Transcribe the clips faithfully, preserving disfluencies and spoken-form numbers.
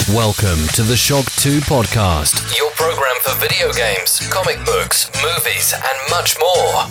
Welcome to the Shock two podcast, your program for video games, comic books, movies and much more.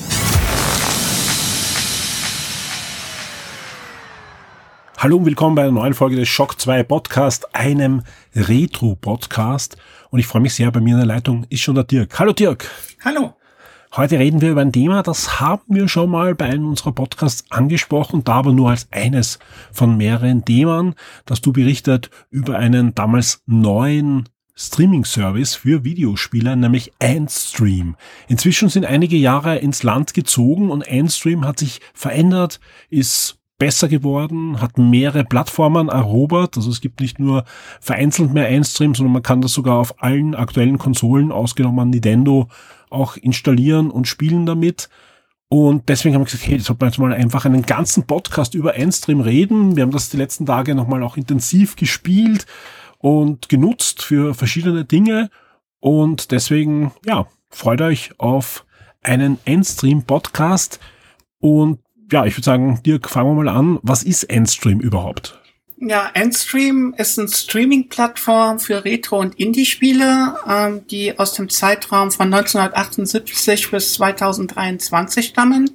Hallo und willkommen bei einer neuen Folge des Shock zwei Podcast, einem Retro-Podcast. Und ich freue mich sehr, bei mir in der Leitung ist schon der Dirk. Hallo Dirk. Hallo. Heute reden wir über ein Thema, das haben wir schon mal bei einem unserer Podcasts angesprochen, da aber nur als eines von mehreren Themen, dass du berichtet über einen damals neuen Streaming-Service für Videospiele, nämlich Endstream. Inzwischen sind einige Jahre ins Land gezogen und Endstream hat sich verändert, ist besser geworden, hat mehrere Plattformen erobert. Also es gibt nicht nur vereinzelt mehr Endstream, sondern man kann das sogar auf allen aktuellen Konsolen, ausgenommen Nintendo, auch installieren und spielen damit. Und deswegen haben wir gesagt, hey, jetzt sollten wir jetzt mal einfach einen ganzen Podcast über Endstream reden. Wir haben das die letzten Tage nochmal auch intensiv gespielt und genutzt für verschiedene Dinge. Und deswegen, ja, freut euch auf einen Endstream-Podcast. Und ja, ich würde sagen, Dirk, fangen wir mal an. Was ist Endstream überhaupt? Ja, Endstream ist eine Streaming-Plattform für Retro- und Indie-Spiele, ähm, die aus dem Zeitraum von neunzehnhundertachtundsiebzig bis zweitausenddreiundzwanzig stammen,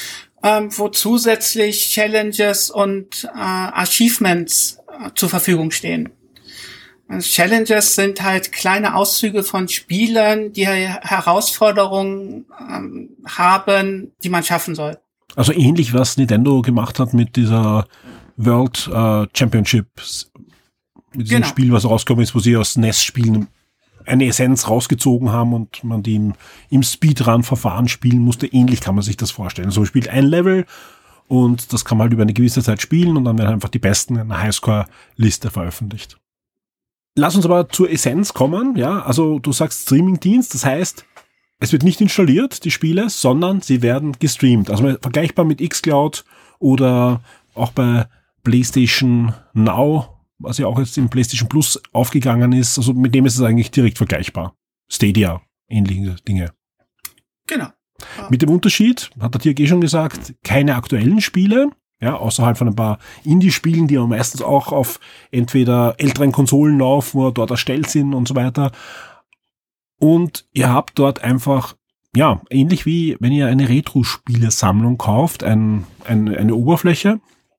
ähm, wo zusätzlich Challenges und äh, Achievements äh, zur Verfügung stehen. Also Challenges sind halt kleine Auszüge von Spielen, die Herausforderungen ähm, haben, die man schaffen soll. Also ähnlich, was Nintendo gemacht hat mit dieser World äh, Championships, mit diesem Genau. Spiel, was rausgekommen ist, wo sie aus N E S-Spielen eine Essenz rausgezogen haben und man die im, im Speedrun-Verfahren spielen musste. Ähnlich kann man sich das vorstellen. So, man spielt ein Level und das kann man halt über eine gewisse Zeit spielen und dann werden einfach die Besten in einer Highscore-Liste veröffentlicht. Lass uns aber zur Essenz kommen. Ja, also du sagst Streaming-Dienst, das heißt, es wird nicht installiert, die Spiele, sondern sie werden gestreamt. Also vergleichbar mit xCloud oder auch bei PlayStation Now, was ja auch jetzt im PlayStation Plus aufgegangen ist. Also mit dem ist es eigentlich direkt vergleichbar. Stadia, ähnliche Dinge. Genau. Mit dem Unterschied, hat der Dirk eh schon gesagt, keine aktuellen Spiele, ja, außerhalb von ein paar Indie-Spielen, die ja meistens auch auf entweder älteren Konsolen laufen oder dort erstellt sind und so weiter. Und ihr habt dort einfach, ja, ähnlich wie wenn ihr eine Retro-Spiele-Sammlung kauft, ein, ein, eine Oberfläche,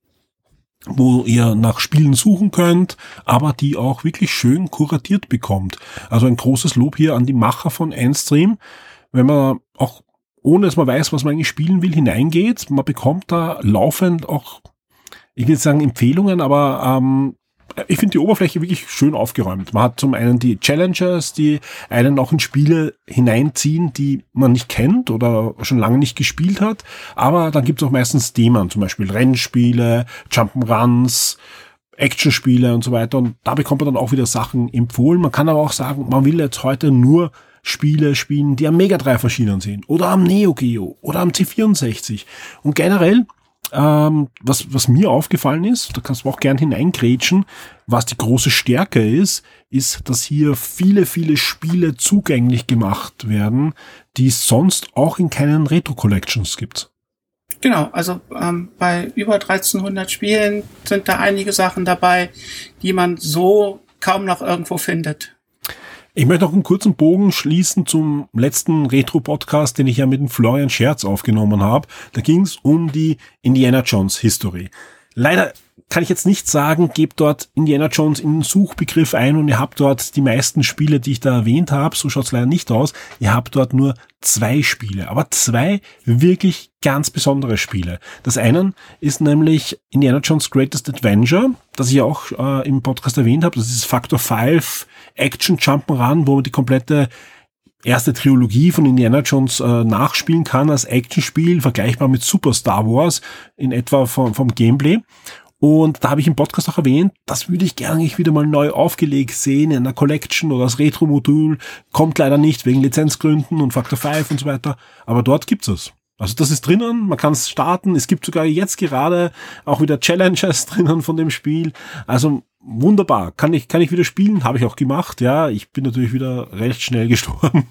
wo ihr nach Spielen suchen könnt, aber die auch wirklich schön kuratiert bekommt. Also ein großes Lob hier an die Macher von Endstream, wenn man auch, ohne dass man weiß, was man eigentlich spielen will, hineingeht, man bekommt da laufend auch, ich will jetzt sagen Empfehlungen, aber ähm, ich finde die Oberfläche wirklich schön aufgeräumt. Man hat zum einen die Challenges, die einen auch in Spiele hineinziehen, die man nicht kennt oder schon lange nicht gespielt hat. Aber dann gibt es auch meistens Themen, zum Beispiel Rennspiele, Jump'n'Runs, Actionspiele und so weiter. Und da bekommt man dann auch wieder Sachen empfohlen. Man kann aber auch sagen, man will jetzt heute nur Spiele spielen, die am Mega Drive erschienen sind oder am Neo Geo oder am C vierundsechzig. Und generell, Ähm, was, was mir aufgefallen ist, da kannst du auch gern hineingrätschen, was die große Stärke ist, ist, dass hier viele, viele Spiele zugänglich gemacht werden, die es sonst auch in keinen Retro-Collections gibt. Genau, also ähm, bei über dreizehnhundert Spielen sind da einige Sachen dabei, die man so kaum noch irgendwo findet. Ich möchte noch einen kurzen Bogen schließen zum letzten Retro-Podcast, den ich ja mit dem Florian Scherz aufgenommen habe. Da ging es um die Indiana Jones History. Leider kann ich jetzt nicht sagen, gebt dort Indiana Jones in den Suchbegriff ein und ihr habt dort die meisten Spiele, die ich da erwähnt habe. So schaut's leider nicht aus. Ihr habt dort nur zwei Spiele, aber zwei wirklich ganz besondere Spiele. Das eine ist nämlich Indiana Jones Greatest Adventure, das ich auch äh, im Podcast erwähnt habe. Das ist Factor fünf Action Jump'n'Run, wo man die komplette erste Trilogie von Indiana Jones äh, nachspielen kann als Actionspiel, vergleichbar mit Super Star Wars in etwa vom, vom Gameplay. Und da habe ich im Podcast auch erwähnt, das würde ich gerne wieder mal neu aufgelegt sehen in einer Collection oder als Retro-Modul. Kommt leider nicht wegen Lizenzgründen und Factor fünf und so weiter. Aber dort gibt's es. Also das ist drinnen, man kann es starten. Es gibt sogar jetzt gerade auch wieder Challenges drinnen von dem Spiel. Also wunderbar. Kann ich, kann ich wieder spielen? Habe ich auch gemacht. Ja, ich bin natürlich wieder recht schnell gestorben.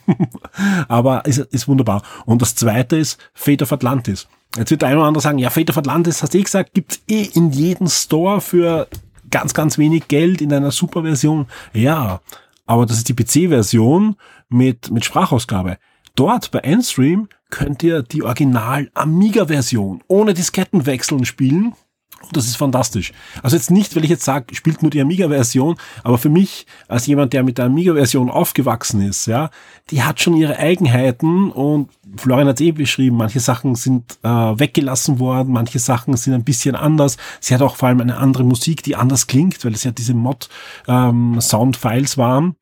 Aber ist, ist wunderbar. Und das zweite ist Fate of Atlantis. Jetzt wird der eine oder andere sagen, ja, Fate of Atlantis, hast du eh gesagt, gibt's eh in jedem Store für ganz, ganz wenig Geld in einer Super-Version. Ja, aber das ist die P C-Version mit, mit Sprachausgabe. Dort bei Endstream könnt ihr die Original-Amiga-Version ohne Diskettenwechseln spielen. Und das ist fantastisch. Also jetzt nicht, weil ich jetzt sage, spielt nur die Amiga-Version, aber für mich, als jemand, der mit der Amiga-Version aufgewachsen ist, ja, die hat schon ihre Eigenheiten und Florian hat es eh beschrieben, manche Sachen sind äh, weggelassen worden, manche Sachen sind ein bisschen anders. Sie hat auch vor allem eine andere Musik, die anders klingt, weil es ja diese Mod-Sound-Files ähm, waren.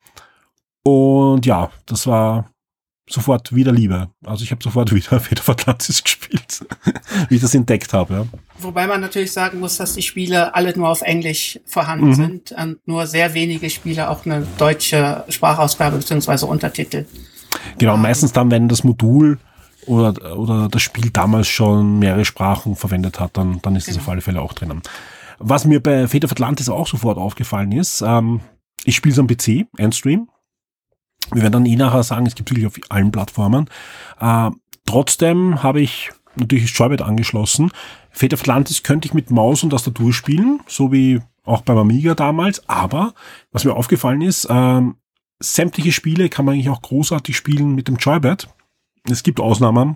Und ja, das war sofort wieder Liebe. Also ich habe sofort wieder Fate of Atlantis gespielt, wie ich das entdeckt habe. Ja. Wobei man natürlich sagen muss, dass die Spiele alle nur auf Englisch vorhanden mhm. sind und nur sehr wenige Spiele auch eine deutsche Sprachausgabe bzw. Untertitel. Genau, ähm, meistens dann, wenn das Modul oder oder das Spiel damals schon mehrere Sprachen verwendet hat, dann dann ist genau. das auf alle Fälle auch drinnen. Was mir bei Fate of Atlantis auch sofort aufgefallen ist, ähm, ich spiele es am P C, Endstream. Wir werden dann eh nachher sagen, es gibt wirklich auf allen Plattformen. Äh, trotzdem habe ich natürlich das Joypad angeschlossen. Fate of Atlantis könnte ich mit Maus und Tastatur spielen, so wie auch beim Amiga damals. Aber was mir aufgefallen ist, äh, sämtliche Spiele kann man eigentlich auch großartig spielen mit dem Joypad. Es gibt Ausnahmen.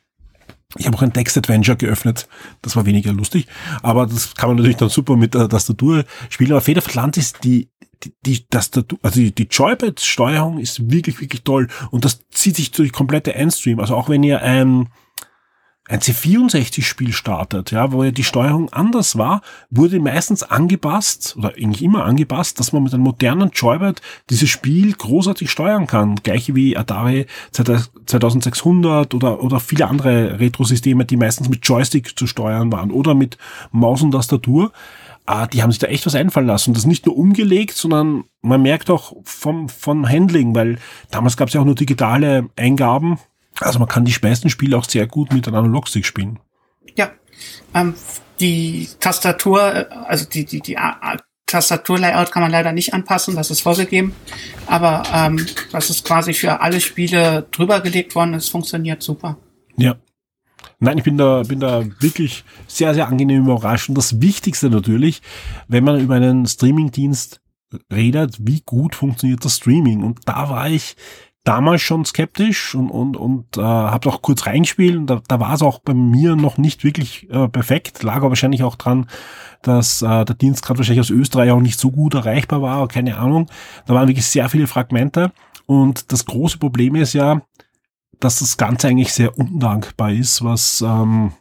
Ich habe auch ein Text-Adventure geöffnet. Das war weniger lustig. Aber das kann man natürlich dann super mit der Tastatur spielen. Aber Fate of Atlantis, die Die, die, Tastatur, also die, die Joypad-Steuerung ist wirklich, wirklich toll. Und das zieht sich durch die komplette Endstream. Also auch wenn ihr ein, ein C vierundsechzig Spiel startet, ja, wo ja die Steuerung anders war, wurde meistens angepasst, oder eigentlich immer angepasst, dass man mit einem modernen Joypad dieses Spiel großartig steuern kann. Gleiche wie Atari zweitausendsechshundert oder, oder viele andere Retro-Systeme, die meistens mit Joystick zu steuern waren oder mit Maus und Tastatur. Ah, die haben sich da echt was einfallen lassen. Und das nicht nur umgelegt, sondern man merkt auch vom, vom Handling, weil damals gab es ja auch nur digitale Eingaben. Also man kann die meisten Spiele auch sehr gut mit einem Analogstick spielen. Ja, ähm, die Tastatur, also die, die, die A- Tastaturlayout kann man leider nicht anpassen, das ist vorgegeben. Aber ähm, das ist quasi für alle Spiele drüber gelegt worden, es funktioniert super. Ja. Nein, ich bin da, bin da wirklich sehr, sehr angenehm überrascht. Und das Wichtigste natürlich, wenn man über einen Streamingdienst redet, wie gut funktioniert das Streaming? Und da war ich damals schon skeptisch und, und, und äh, habe auch kurz reingespielt. Und da, da war es auch bei mir noch nicht wirklich äh, perfekt. Lag aber wahrscheinlich auch dran, dass äh, der Dienst gerade wahrscheinlich aus Österreich auch nicht so gut erreichbar war. Keine Ahnung. Da waren wirklich sehr viele Fragmente. Und das große Problem ist ja, dass das Ganze eigentlich sehr undankbar ist, was ähm,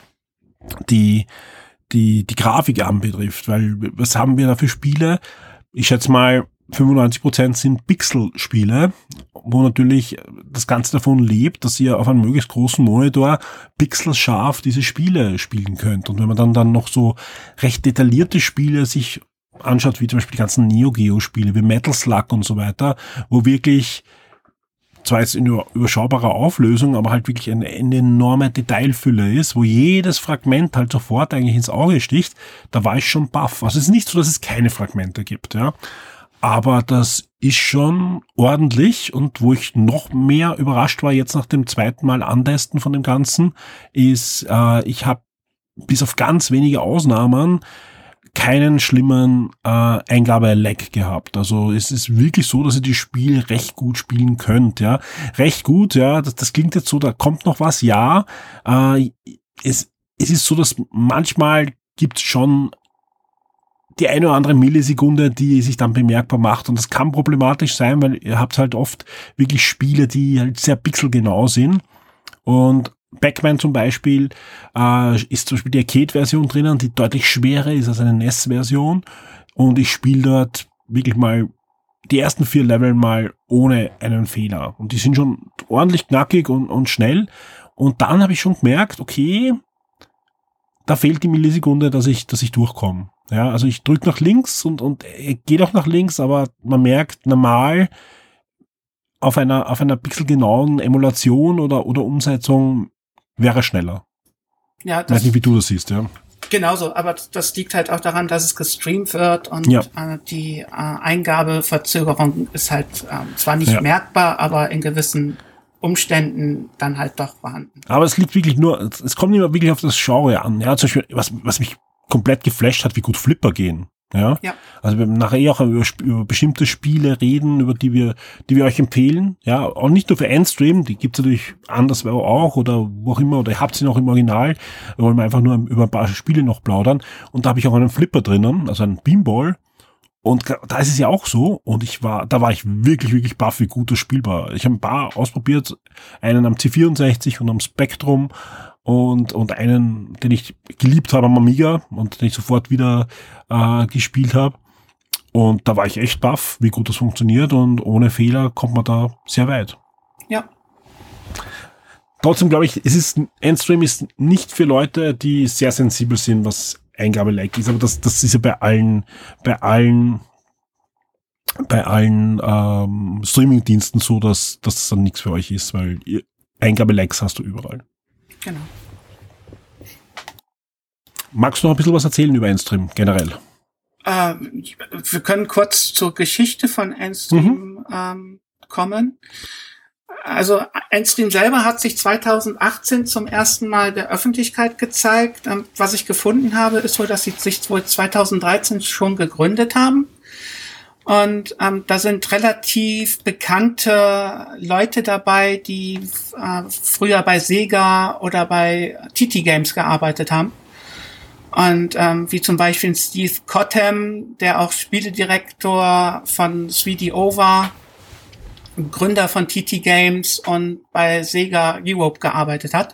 die, die, die Grafik anbetrifft. Weil, was haben wir da für Spiele? Ich schätze mal, fünfundneunzig Prozent sind Pixel-Spiele, wo natürlich das Ganze davon lebt, dass ihr auf einem möglichst großen Monitor pixelscharf diese Spiele spielen könnt. Und wenn man dann, dann noch so recht detaillierte Spiele sich anschaut, wie zum Beispiel die ganzen Neo-Geo-Spiele, wie Metal Slug und so weiter, wo wirklich zwar jetzt in überschaubarer Auflösung, aber halt wirklich eine, eine enorme Detailfülle ist, wo jedes Fragment halt sofort eigentlich ins Auge sticht, da war ich schon baff. Also es ist nicht so, dass es keine Fragmente gibt, ja. Aber das ist schon ordentlich, und wo ich noch mehr überrascht war jetzt nach dem zweiten Mal Antesten von dem Ganzen, ist, äh, ich habe bis auf ganz wenige Ausnahmen keinen schlimmen äh, Eingabe-Lag gehabt. Also es ist wirklich so, dass ihr die Spiel recht gut spielen könnt, ja. Recht gut, ja, das, das klingt jetzt so, da kommt noch was, ja. Äh, es, es ist so, dass manchmal gibt's schon die eine oder andere Millisekunde, die sich dann bemerkbar macht, und das kann problematisch sein, weil ihr habt halt oft wirklich Spiele, die halt sehr pixelgenau sind, und Pac-Man zum Beispiel äh, ist zum Beispiel die Arcade-Version drinnen, die deutlich schwerer ist als eine N E S-Version, und ich spiele dort wirklich mal die ersten vier Level mal ohne einen Fehler, und die sind schon ordentlich knackig und, und schnell, und dann habe ich schon gemerkt, okay, da fehlt die Millisekunde, dass ich, dass ich durchkomme. Ja, also ich drücke nach links und, und gehe auch nach links, aber man merkt normal auf einer, auf einer pixelgenauen Emulation oder, oder Umsetzung wäre schneller. Ja, das, ich weiß nicht, wie du das siehst, ja. Genauso, aber das liegt halt auch daran, dass es gestreamt wird, und ja. äh, die äh, Eingabeverzögerung ist halt äh, zwar nicht ja. merkbar, aber in gewissen Umständen dann halt doch vorhanden. Aber es liegt wirklich nur, es kommt immer wirklich auf das Genre an. Ja, zum Beispiel, was, was mich komplett geflasht hat, wie gut Flipper gehen. Ja? Ja. Also wir werden nachher eh auch über, über bestimmte Spiele reden, über die wir, die wir euch empfehlen. Ja, auch nicht nur für Endstream, die gibt's natürlich anderswo auch oder wo auch immer, oder ihr habt sie noch im Original. Wir wollen einfach nur über ein paar Spiele noch plaudern. Und da habe ich auch einen Flipper drinnen, also einen Beanball. Und da ist es ja auch so. Und ich war, da war ich wirklich, wirklich baff, wie gut das Spiel war. Ich habe ein paar ausprobiert, einen am C vierundsechzig und am Spectrum. Und, und einen, den ich geliebt habe am Amiga und den ich sofort wieder äh, gespielt habe. Und da war ich echt baff, wie gut das funktioniert, und ohne Fehler kommt man da sehr weit. Ja. Trotzdem glaube ich, es ist, Endstream ist nicht für Leute, die sehr sensibel sind, was Eingabe-like ist, aber das, das ist ja bei allen, bei allen, bei allen ähm, Streaming-Diensten so, dass, dass das dann nichts für euch ist, weil ihr, Eingabe-likes hast du überall. Genau. Magst du noch ein bisschen was erzählen über Endstream generell? Äh, wir können kurz zur Geschichte von Endstream mhm. ähm, kommen. Also Endstream selber hat sich zweitausendachtzehn zum ersten Mal der Öffentlichkeit gezeigt. Ähm, was ich gefunden habe, ist wohl, dass sie sich wohl zweitausenddreizehn schon gegründet haben. Und ähm, da sind relativ bekannte Leute dabei, die äh, früher bei Sega oder bei T T Games gearbeitet haben. Und ähm, wie zum Beispiel Steve Cottam, der auch Spieledirektor von drei D O war, Gründer von T T Games und bei Sega Europe gearbeitet hat.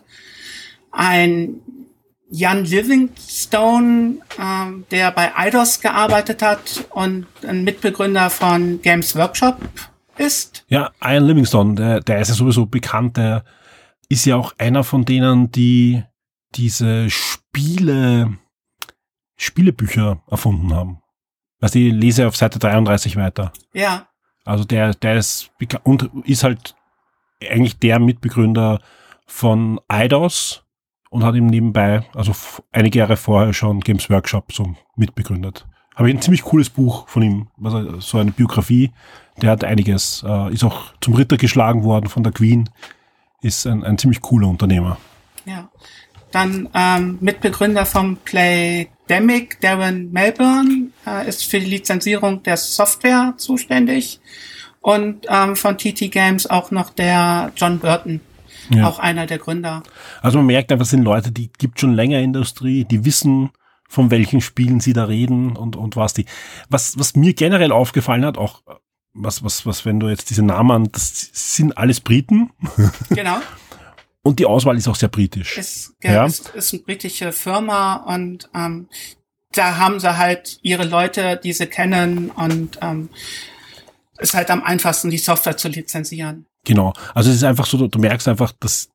Ein Jan Livingstone, ähm, der bei Eidos gearbeitet hat und ein Mitbegründer von Games Workshop ist. Ja, Ian Livingstone, der, der ist ja sowieso bekannt, der ist ja auch einer von denen, die diese Spiele, Spielebücher erfunden haben. Also ich lese auf Seite dreiunddreißig weiter. Ja. Also der, der ist bekannt und ist halt eigentlich der Mitbegründer von Eidos und hat ihm nebenbei, also einige Jahre vorher schon Games Workshop so mitbegründet. Habe ich ein ziemlich cooles Buch von ihm, also so eine Biografie. Der hat einiges, äh, ist auch zum Ritter geschlagen worden von der Queen, ist ein, ein ziemlich cooler Unternehmer. Ja, dann ähm, Mitbegründer vom Playdemic, Darren Melbourne, äh, ist für die Lizenzierung der Software zuständig, und ähm, von T T Games auch noch der John Burton. Ja. Auch einer der Gründer. Also man merkt einfach, es sind Leute, die gibt schon länger Industrie, die wissen, von welchen Spielen sie da reden und, und was die. Was, was mir generell aufgefallen hat, auch was, was, was, wenn du jetzt diese Namen, das sind alles Briten. Genau. Und die Auswahl ist auch sehr britisch. Ist, ja, ja. Ist, ist eine britische Firma, und ähm, da haben sie halt ihre Leute, die sie kennen, und ähm, ist halt am einfachsten, die Software zu lizenzieren. Genau. Also es ist einfach so, du, du merkst einfach, dass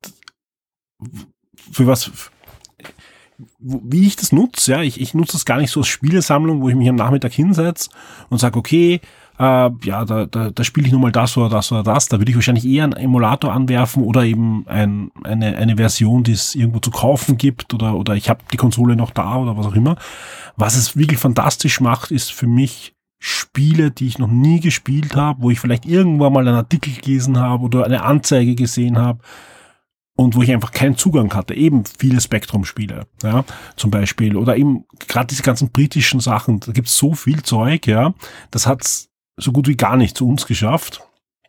für was, wie ich das nutze, ja, ich, ich nutze das gar nicht so als Spielesammlung, wo ich mich am Nachmittag hinsetze und sage, okay, äh, ja, da, da, da spiele ich nur mal das oder das oder das. Da würde ich wahrscheinlich eher einen Emulator anwerfen oder eben ein, eine, eine Version, die es irgendwo zu kaufen gibt, oder, oder ich habe die Konsole noch da oder was auch immer. Was es wirklich fantastisch macht, ist für mich Spiele, die ich noch nie gespielt habe, wo ich vielleicht irgendwann mal einen Artikel gelesen habe oder eine Anzeige gesehen habe und wo ich einfach keinen Zugang hatte. Eben viele Spektrum-Spiele, ja, zum Beispiel. Oder eben gerade diese ganzen britischen Sachen, da gibt's so viel Zeug, ja, das hat's so gut wie gar nicht zu uns geschafft.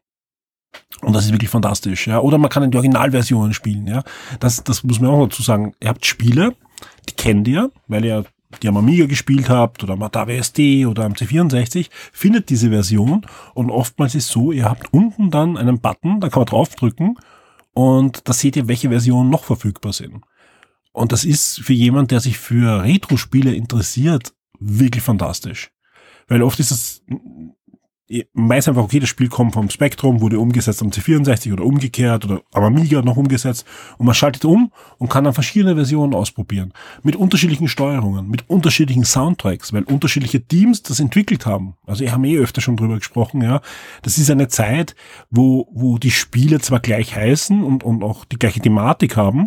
Und das ist wirklich fantastisch, ja. Oder man kann in die Originalversionen spielen, ja. Das, das muss man auch dazu sagen. Ihr habt Spiele, die kennt ihr, weil ihr die am Amiga gespielt habt oder am Atari S D oder am C vierundsechzig, findet diese Version, und oftmals ist es so, ihr habt unten dann einen Button, da kann man draufdrücken und da seht ihr, welche Versionen noch verfügbar sind. Und das ist für jemand, der sich für Retro-Spiele interessiert, wirklich fantastisch. Weil oft ist es, man weiß einfach, okay, das Spiel kommt vom Spectrum, wurde umgesetzt am C vierundsechzig oder umgekehrt oder am Amiga noch umgesetzt, und man schaltet um und kann dann verschiedene Versionen ausprobieren. Mit unterschiedlichen Steuerungen, mit unterschiedlichen Soundtracks, weil unterschiedliche Teams das entwickelt haben. Also ich habe eh öfter schon drüber gesprochen, ja. Das ist eine Zeit, wo, wo die Spiele zwar gleich heißen und, und auch die gleiche Thematik haben,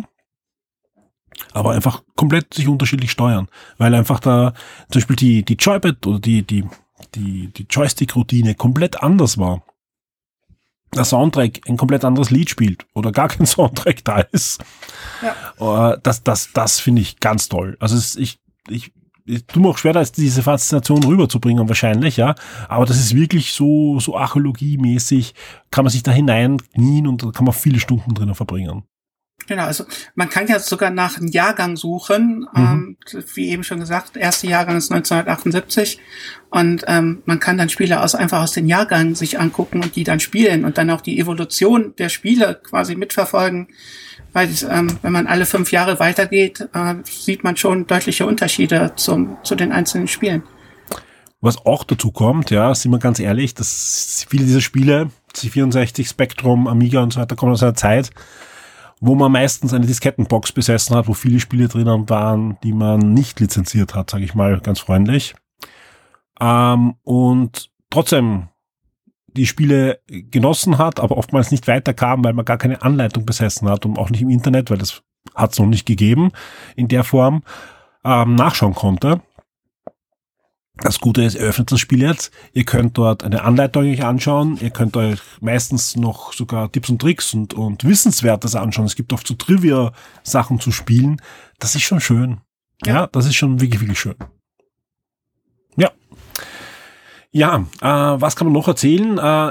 aber einfach komplett sich unterschiedlich steuern. Weil einfach da zum Beispiel die, die Joypad oder die, die, die, die Joystick-Routine komplett anders war. Der Soundtrack ein komplett anderes Lied spielt oder gar kein Soundtrack da ist. Ja. Das, das, das finde ich ganz toll. Also es, ich, ich ich tue mir auch schwer, da ist diese Faszination rüberzubringen wahrscheinlich, ja. Aber das ist wirklich so, so archäologiemäßig, kann man sich da hineinknien und da kann man viele Stunden drinnen verbringen. Genau, also man kann ja sogar nach einem Jahrgang suchen, mhm. ähm, wie eben schon gesagt, der erste Jahrgang ist neunzehnhundertachtundsiebzig und ähm, man kann dann Spiele aus, einfach aus den Jahrgängen sich angucken und die dann spielen und dann auch die Evolution der Spiele quasi mitverfolgen, weil ähm, wenn man alle fünf Jahre weitergeht, äh, sieht man schon deutliche Unterschiede zum, zu den einzelnen Spielen. Was auch dazu kommt, ja, sind wir ganz ehrlich, dass viele dieser Spiele, C vierundsechzig, Spectrum, Amiga und so weiter, kommen aus einer Zeit, wo man meistens eine Diskettenbox besessen hat, wo viele Spiele drinnen waren, die man nicht lizenziert hat, sage ich mal ganz freundlich. Ähm, und trotzdem die Spiele genossen hat, aber oftmals nicht weiterkam, weil man gar keine Anleitung besessen hat und auch nicht im Internet, weil das hat es noch nicht gegeben in der Form, ähm, nachschauen konnte. Das Gute ist, ihr öffnet das Spiel jetzt, ihr könnt dort eine Anleitung euch anschauen, ihr könnt euch meistens noch sogar Tipps und Tricks und, und Wissenswertes anschauen. Es gibt oft so Trivia-Sachen zu spielen. Das ist schon schön. Ja, ja das ist schon wirklich, wirklich schön. Ja. Ja, äh, was kann man noch erzählen? Äh,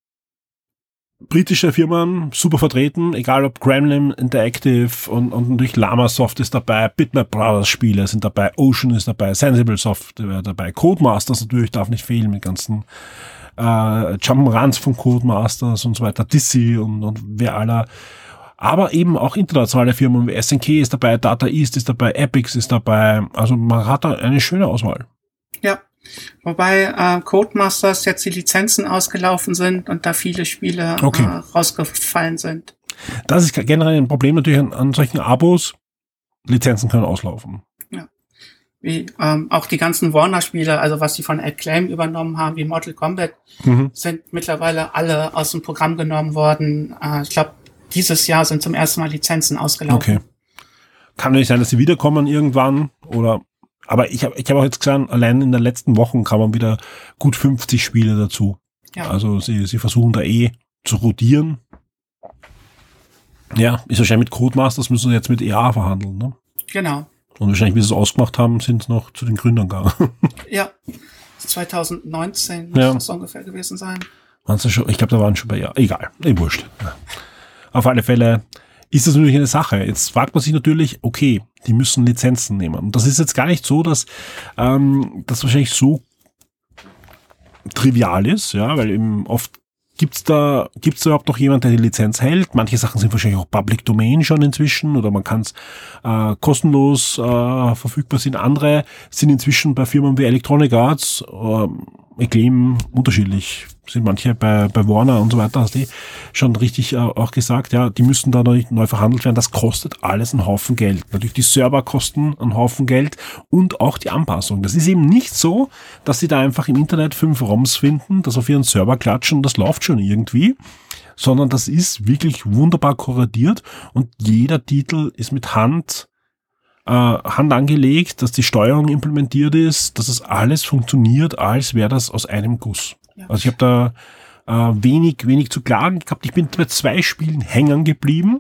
britische Firmen, super vertreten, egal ob Gremlin Interactive und, und natürlich Lamasoft ist dabei, Bitmap Brothers Spiele sind dabei, Ocean ist dabei, Sensible Software dabei, Codemasters natürlich darf nicht fehlen mit ganzen äh, Jump'n'Runs von Codemasters und so weiter, Dizzy und, und wer aller. Aber eben auch internationale Firmen wie S N K ist dabei, Data East ist dabei, Epix ist dabei, also man hat da eine schöne Auswahl. Ja. Wobei äh, Codemasters jetzt die Lizenzen ausgelaufen sind und da viele Spiele okay. äh, rausgefallen sind. Das ist generell ein Problem natürlich an, an solchen Abos. Lizenzen können auslaufen. Ja. Wie ähm, auch die ganzen Warner-Spiele, also was die von Acclaim übernommen haben, wie Mortal Kombat, mhm. sind mittlerweile alle aus dem Programm genommen worden. Äh, ich glaube, dieses Jahr sind zum ersten Mal Lizenzen ausgelaufen. Okay. Kann natürlich sein, dass sie wiederkommen irgendwann oder aber ich habe ich hab auch jetzt gesagt, allein in den letzten Wochen kamen wieder gut fünfzig Spiele dazu. Ja. Also sie, sie versuchen da eh zu rotieren. Ja, ist wahrscheinlich mit Codemasters müssen sie jetzt mit E A verhandeln, ne? Genau. Und wahrscheinlich, wie sie es ausgemacht haben, sind sie noch zu den Gründern gegangen. Ja, zwanzig neunzehn muss ja. das ungefähr gewesen sein. Waren sie schon, ich glaube, da waren schon bei, ja, egal, eh wurscht. Ja. Auf alle Fälle ist das natürlich eine Sache. Jetzt fragt man sich natürlich, okay, die müssen Lizenzen nehmen. Und das ist jetzt gar nicht so, dass ähm, das wahrscheinlich so trivial ist, ja, weil eben oft gibt's da, gibt's da überhaupt noch jemand, der die Lizenz hält? Manche Sachen sind wahrscheinlich auch Public Domain schon inzwischen oder man kann es äh, kostenlos äh, verfügbar sind. Andere sind inzwischen bei Firmen wie Electronic Arts, äh, Acclaim unterschiedlich. Sind manche bei, bei Warner und so weiter, hast du schon richtig äh, auch gesagt, ja, die müssen da neu, neu verhandelt werden. Das kostet alles einen Haufen Geld. Natürlich die Server kosten einen Haufen Geld und auch die Anpassung. Das ist eben nicht so, dass sie da einfach im Internet fünf ROMs finden, das auf ihren Server klatschen und das läuft schon irgendwie, sondern das ist wirklich wunderbar korreliert und jeder Titel ist mit Hand äh, Hand angelegt, dass die Steuerung implementiert ist, dass es alles funktioniert, als wäre das aus einem Guss. Ja. Also ich habe da äh, wenig, wenig zu klagen gehabt. Ich bin bei zwei Spielen hängen geblieben.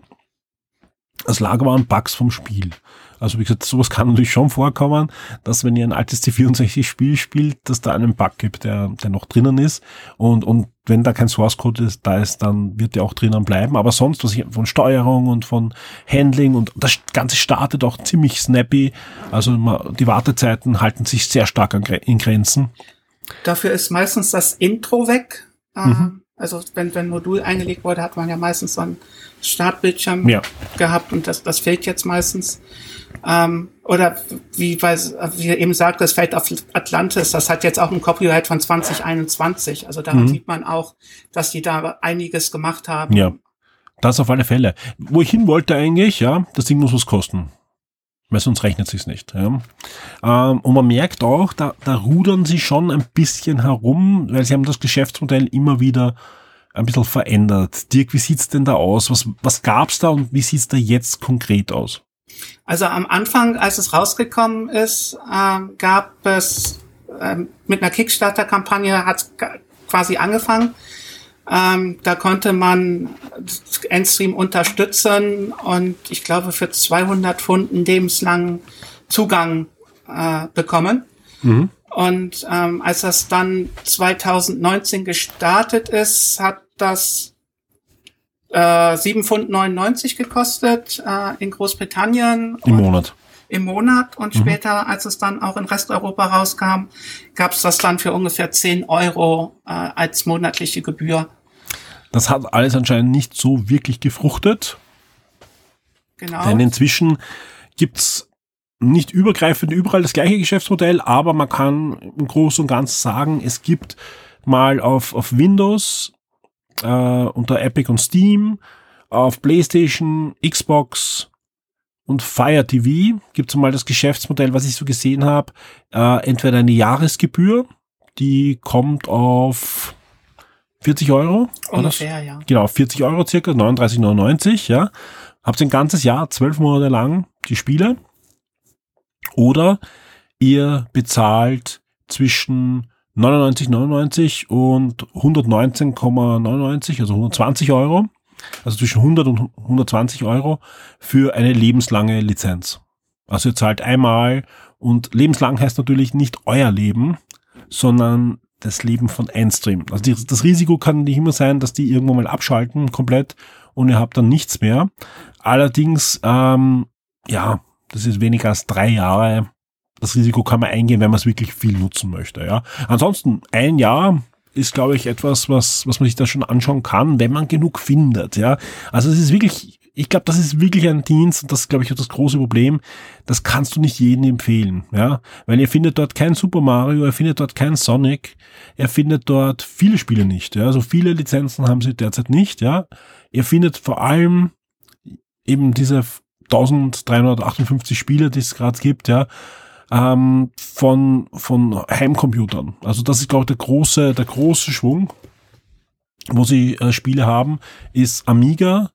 Das lag aber an Bugs vom Spiel. Also wie gesagt, sowas kann natürlich schon vorkommen, dass wenn ihr ein altes C vierundsechzig Spiel spielt, dass da einen Bug gibt, der, der noch drinnen ist. Und, und wenn da kein Source Code ist, da ist, dann wird der auch drinnen bleiben. Aber sonst, was ich von Steuerung und von Handling und das Ganze startet auch ziemlich snappy. Also die Wartezeiten halten sich sehr stark an, in Grenzen. Dafür ist meistens das Intro weg. Mhm. Also wenn, wenn Modul eingelegt wurde, hat man ja meistens so einen Startbildschirm ja. gehabt und das, das fehlt jetzt meistens. Ähm, oder wie, wie ihr eben sagt, das fällt auf Atlantis, das hat jetzt auch ein Copyright von zwanzig einundzwanzig. Also daran mhm. sieht man auch, dass die da einiges gemacht haben. Ja, das auf alle Fälle. Wo ich hin wollte eigentlich, ja, das Ding muss was kosten. Weil sonst rechnet sich's nicht. Ja. Ähm, und man merkt auch, da, da rudern sie schon ein bisschen herum, weil sie haben das Geschäftsmodell immer wieder ein bisschen verändert. Dirk, wie sieht's denn da aus? Was, was gab's da und wie sieht's da jetzt konkret aus? Also am Anfang, als es rausgekommen ist, ähm, gab es ähm, mit einer Kickstarter-Kampagne hat's quasi angefangen. Ähm, da konnte man Endstream unterstützen und ich glaube für zweihundert Pfund einen lebenslangen Zugang äh, bekommen. Mhm. Und ähm, als das dann zwanzig neunzehn gestartet ist, hat das äh, sieben Pfund neunundneunzig gekostet äh, in Großbritannien. Im Monat. Im Monat. Und mhm. später, als es dann auch in Resteuropa rauskam, gab es das dann für ungefähr zehn Euro äh, als monatliche Gebühr. Das hat alles anscheinend nicht so wirklich gefruchtet. Genau. Denn inzwischen gibt's nicht übergreifend überall das gleiche Geschäftsmodell, aber man kann im Großen und Ganzen sagen, es gibt mal auf, auf Windows äh, unter Epic und Steam, auf PlayStation, Xbox und Fire T V gibt es mal das Geschäftsmodell, was ich so gesehen habe, äh, entweder eine Jahresgebühr, die kommt auf vierzig Euro. Ungefähr, ja. Genau, vierzig Euro circa, neununddreißig neunundneunzig, ja. Habt ein ganzes Jahr, zwölf Monate lang die Spiele. Oder ihr bezahlt zwischen neunundneunzig neunundneunzig und hundertneunzehn neunundneunzig, also hundertzwanzig Euro. Also zwischen hundert und hundertzwanzig Euro für eine lebenslange Lizenz. Also ihr zahlt einmal und lebenslang heißt natürlich nicht euer Leben, sondern das Leben von Endstream. Also die, das Risiko kann nicht immer sein, dass die irgendwann mal abschalten komplett und ihr habt dann nichts mehr. Allerdings, ähm, ja, das ist weniger als drei Jahre. Das Risiko kann man eingehen, wenn man es wirklich viel nutzen möchte. Ja. Ansonsten ein Jahr ist, glaube ich, etwas, was was man sich da schon anschauen kann, wenn man genug findet. Ja. Also es ist wirklich, ich glaube, das ist wirklich ein Dienst und das ist, glaube ich, auch das große Problem. Das kannst du nicht jedem empfehlen. Ja, weil ihr findet dort kein Super Mario, ihr findet dort kein Sonic, ihr findet dort viele Spiele nicht. Ja, also viele Lizenzen haben sie derzeit nicht. Ja, ihr findet vor allem eben diese eintausenddreihundertachtundfünfzig Spiele, die es gerade gibt, ja, ähm, von von Heimcomputern. Also das ist, glaube ich, der große der große Schwung, wo sie äh, Spiele haben, ist Amiga,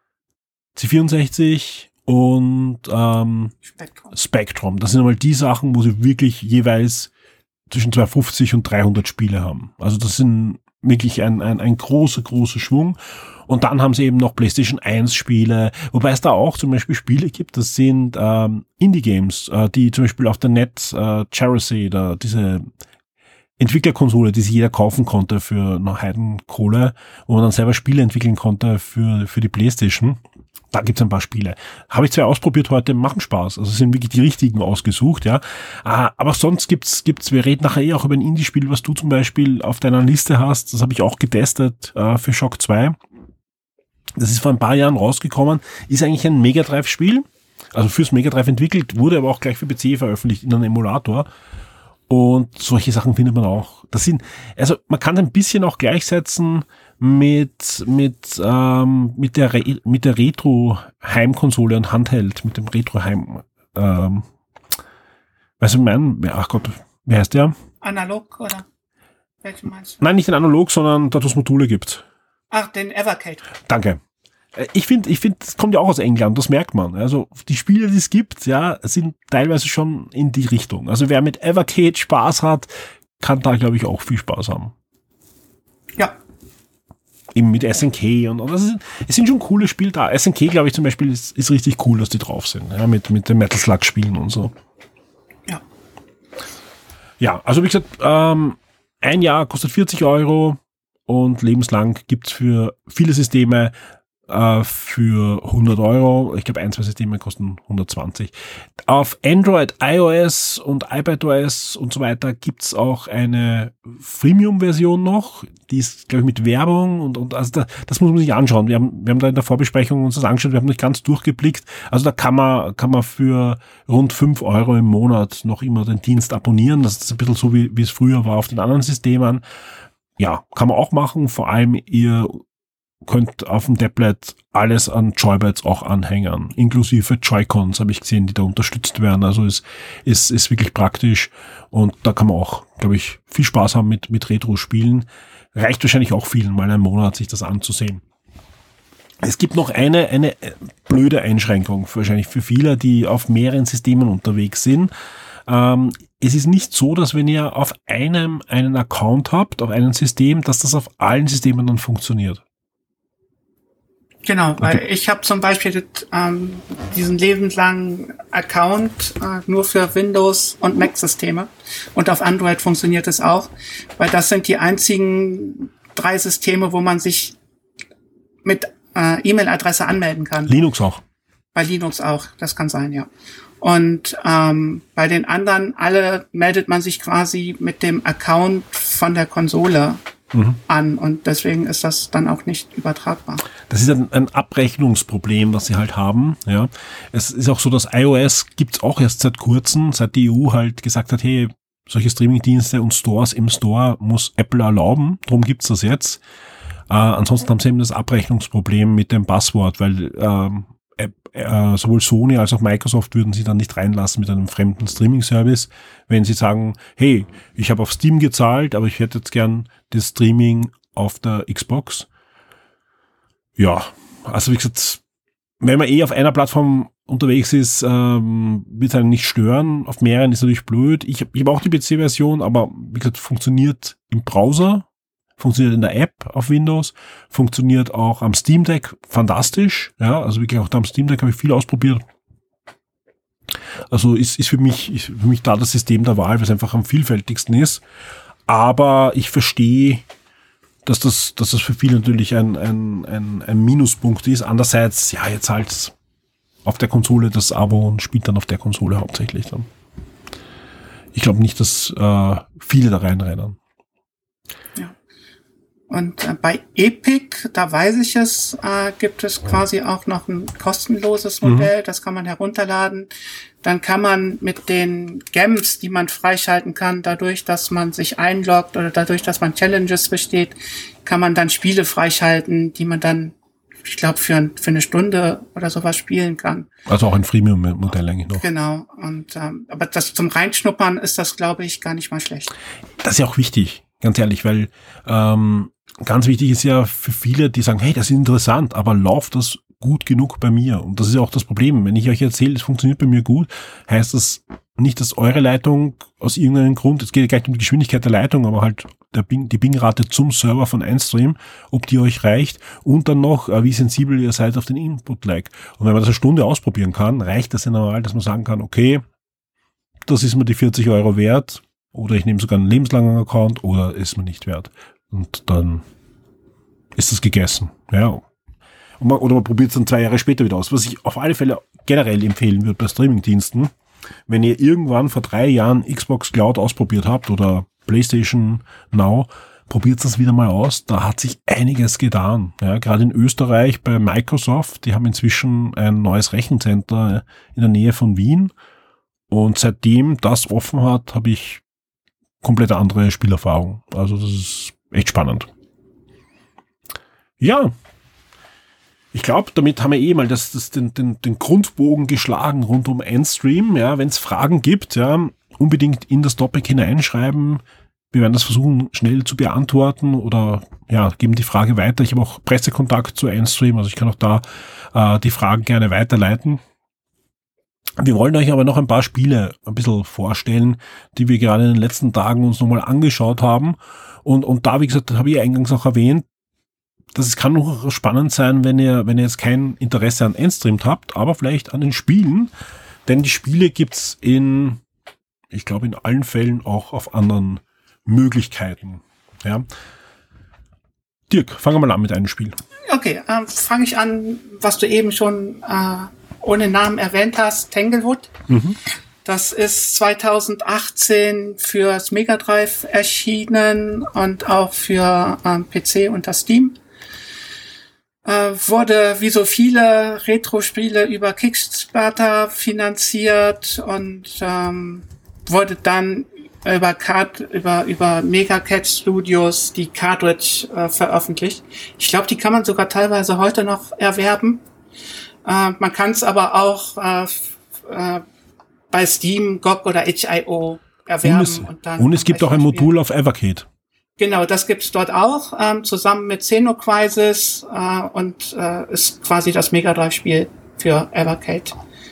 C vierundsechzig und ähm, Spectrum. Spectrum. Das sind einmal die Sachen, wo sie wirklich jeweils zwischen zweihundertfünfzig und dreihundert Spiele haben. Also das sind wirklich ein ein, ein großer großer Schwung. Und dann haben sie eben noch PlayStation eins Spiele, wobei es da auch zum Beispiel Spiele gibt, das sind ähm, Indie-Games, äh, die zum Beispiel auf der Net äh, Charity, da diese Entwicklerkonsole, die sich jeder kaufen konnte für eine Heidenkohle, wo man dann selber Spiele entwickeln konnte für für die PlayStation. Da gibt's ein paar Spiele. Habe ich zwei ausprobiert heute, machen Spaß. Also sind wirklich die richtigen ausgesucht, ja. Aber sonst gibt's, gibt's, wir reden nachher eh auch über ein Indie-Spiel, was du zum Beispiel auf deiner Liste hast. Das habe ich auch getestet äh, für Shock zwei. Das ist vor ein paar Jahren rausgekommen. Ist eigentlich ein Mega Drive-Spiel. Also fürs Mega Drive entwickelt, wurde aber auch gleich für P C veröffentlicht in einem Emulator. Und solche Sachen findet man auch. Das sind, also man kann ein bisschen auch gleichsetzen mit mit ähm, mit der Re- mit der Retro Heimkonsole und Handheld, mit dem Retro Heim. Ähm, weißt du, mein, ach Gott, wie heißt der? Analog oder welchen meinst du? Nein, nicht den Analog, sondern dort, wo es Module gibt. Ach, den Evercade. Danke. Ich finde, ich finde, das kommt ja auch aus England, das merkt man. Also die Spiele, die es gibt, ja, sind teilweise schon in die Richtung. Also wer mit Evercade Spaß hat, kann da, glaube ich, auch viel Spaß haben. Ja. Eben mit S N K und, und das ist, es sind schon coole Spiele da. S N K, glaube ich, zum Beispiel, ist, ist richtig cool, dass die drauf sind. Ja, mit, mit den Metal Slug Spielen und so. Ja. Ja, also wie gesagt, ähm, ein Jahr kostet vierzig Euro und lebenslang gibt's für viele Systeme für hundert Euro. Ich glaube, ein, zwei Systeme kosten hundertzwanzig. Auf Android, iOS und iPadOS und so weiter gibt's auch eine Freemium-Version noch. Die ist, glaube ich, mit Werbung und, und also da, das muss man sich anschauen. Wir haben, wir haben da in der Vorbesprechung uns das angeschaut, wir haben nicht ganz durchgeblickt. Also da kann man, kann man für rund fünf Euro im Monat noch immer den Dienst abonnieren. Das ist ein bisschen so, wie, wie es früher war auf den anderen Systemen. Ja, kann man auch machen. Vor allem ihr könnt auf dem Tablet alles an Joypads auch anhängen, inklusive Joy-Cons habe ich gesehen, die da unterstützt werden. Also es ist, ist wirklich praktisch und da kann man auch, glaube ich, viel Spaß haben mit, mit Retro-Spielen. Reicht wahrscheinlich auch vielen, mal einen Monat sich das anzusehen. Es gibt noch eine, eine blöde Einschränkung, wahrscheinlich für viele, die auf mehreren Systemen unterwegs sind. Ähm, es ist nicht so, dass wenn ihr auf einem einen Account habt, auf einem System, dass das auf allen Systemen dann funktioniert. Genau, weil Okay. ich habe zum Beispiel das, ähm, diesen lebenslangen Account äh, nur für Windows- und Mac-Systeme. Und auf Android funktioniert es auch, weil das sind die einzigen drei Systeme, wo man sich mit äh, E-Mail-Adresse anmelden kann. Linux auch. Bei Linux auch, das kann sein, ja. Und ähm, bei den anderen alle meldet man sich quasi mit dem Account von der Konsole mhm. an und deswegen ist das dann auch nicht übertragbar. Das ist ein, ein Abrechnungsproblem, was sie halt haben. Ja, es ist auch so, dass iOS gibt's auch erst seit kurzem, seit die E U halt gesagt hat, hey, solche Streamingdienste und Stores im Store muss Apple erlauben, darum gibt's das jetzt. Äh, ansonsten haben sie eben das Abrechnungsproblem mit dem Passwort, weil ähm, äh, sowohl Sony als auch Microsoft würden sie dann nicht reinlassen mit einem fremden Streaming-Service, wenn sie sagen, hey, ich habe auf Steam gezahlt, aber ich hätte jetzt gern das Streaming auf der Xbox. Ja, also wie gesagt, wenn man eh auf einer Plattform unterwegs ist, ähm, wird es einen nicht stören. Auf mehreren ist natürlich blöd. Ich habe ich hab auch die P C-Version, aber wie gesagt, funktioniert im Browser, funktioniert in der App auf Windows, funktioniert auch am Steam Deck fantastisch. Ja, also wirklich auch da am Steam Deck habe ich viel ausprobiert. Also ist, ist für mich, ist für mich da das System der Wahl, weil es einfach am vielfältigsten ist. Aber ich verstehe, dass das, dass das für viele natürlich ein, ein, ein, ein Minuspunkt ist. Andererseits, ja, jetzt halt auf der Konsole das Abo und spielt dann auf der Konsole hauptsächlich dann. Ich glaube nicht, dass äh, viele da reinrennen. Ja. Und äh, bei Epic, da weiß ich es, äh, gibt es quasi auch noch ein kostenloses Modell, mhm. das kann man herunterladen. Dann kann man mit den Gems, die man freischalten kann, dadurch, dass man sich einloggt oder dadurch, dass man Challenges besteht, kann man dann Spiele freischalten, die man dann, ich glaube, für, ein, für eine Stunde oder sowas spielen kann. Also auch ein Freemium-Modell eigentlich noch. Genau. Und ähm, aber das zum Reinschnuppern ist das, glaube ich, gar nicht mal schlecht. Das ist ja auch wichtig, ganz ehrlich, weil ähm, ganz wichtig ist ja für viele, die sagen, hey, das ist interessant, aber läuft das gut genug bei mir? Und das ist ja auch das Problem. Wenn ich euch erzähle, es funktioniert bei mir gut, heißt das nicht, dass eure Leitung aus irgendeinem Grund, es geht ja gleich um die Geschwindigkeit der Leitung, aber halt der Bing, die Bingrate zum Server von Einstream, ob die euch reicht und dann noch, wie sensibel ihr seid auf den Input-Lag. Und wenn man das eine Stunde ausprobieren kann, reicht das ja normal, dass man sagen kann, okay, das ist mir die vierzig Euro wert oder ich nehme sogar einen lebenslangen Account oder ist mir nicht wert. Und dann ist das gegessen. Ja. Und man, oder man probiert es dann zwei Jahre später wieder aus. Was ich auf alle Fälle generell empfehlen würde bei Streamingdiensten, wenn ihr irgendwann vor drei Jahren Xbox Cloud ausprobiert habt oder PlayStation Now, probiert das wieder mal aus. Da hat sich einiges getan. Ja, gerade in Österreich bei Microsoft, die haben inzwischen ein neues Rechencenter in der Nähe von Wien. Und seitdem das offen hat, habe ich komplett andere Spielerfahrung. Also das ist echt spannend. Ja, ich glaube, damit haben wir eh mal das, das, den, den, den Grundbogen geschlagen rund um Endstream. Ja, wenn es Fragen gibt, ja, unbedingt in das Topic hineinschreiben. Wir werden das versuchen, schnell zu beantworten oder ja, geben die Frage weiter. Ich habe auch Pressekontakt zu Endstream, also ich kann auch da äh, die Fragen gerne weiterleiten. Wir wollen euch aber noch ein paar Spiele ein bisschen vorstellen, die wir gerade in den letzten Tagen uns nochmal angeschaut haben. Und, und da, wie gesagt, habe ich eingangs auch erwähnt, dass es kann noch spannend sein, wenn ihr, wenn ihr jetzt kein Interesse an Endstream habt, aber vielleicht an den Spielen. Denn die Spiele gibt's in, ich glaube, in allen Fällen auch auf anderen Möglichkeiten. Ja. Dirk, fangen wir mal an mit einem Spiel. Okay, ähm, fange ich an, was du eben schon äh, ohne Namen erwähnt hast, Tanglewood. Mhm. Das ist zweitausendachtzehn fürs Mega Drive erschienen und auch für ähm, P C unter Steam. Äh, wurde wie so viele Retro-Spiele über Kickstarter finanziert und ähm, wurde dann über Card, über über Mega Cat Studios die Cartridge äh, veröffentlicht. Ich glaube, die kann man sogar teilweise heute noch erwerben. Äh, man kann es aber auch äh, äh, bei Steam, G O G oder itch Punkt io erwerben. Und es, und, dann und es gibt auch ein Modul spielen. auf Evercade. Genau, das gibt's dort auch, ähm, zusammen mit Xenocrisis äh, und äh, ist quasi das Mega Drive-Spiel für Evercade.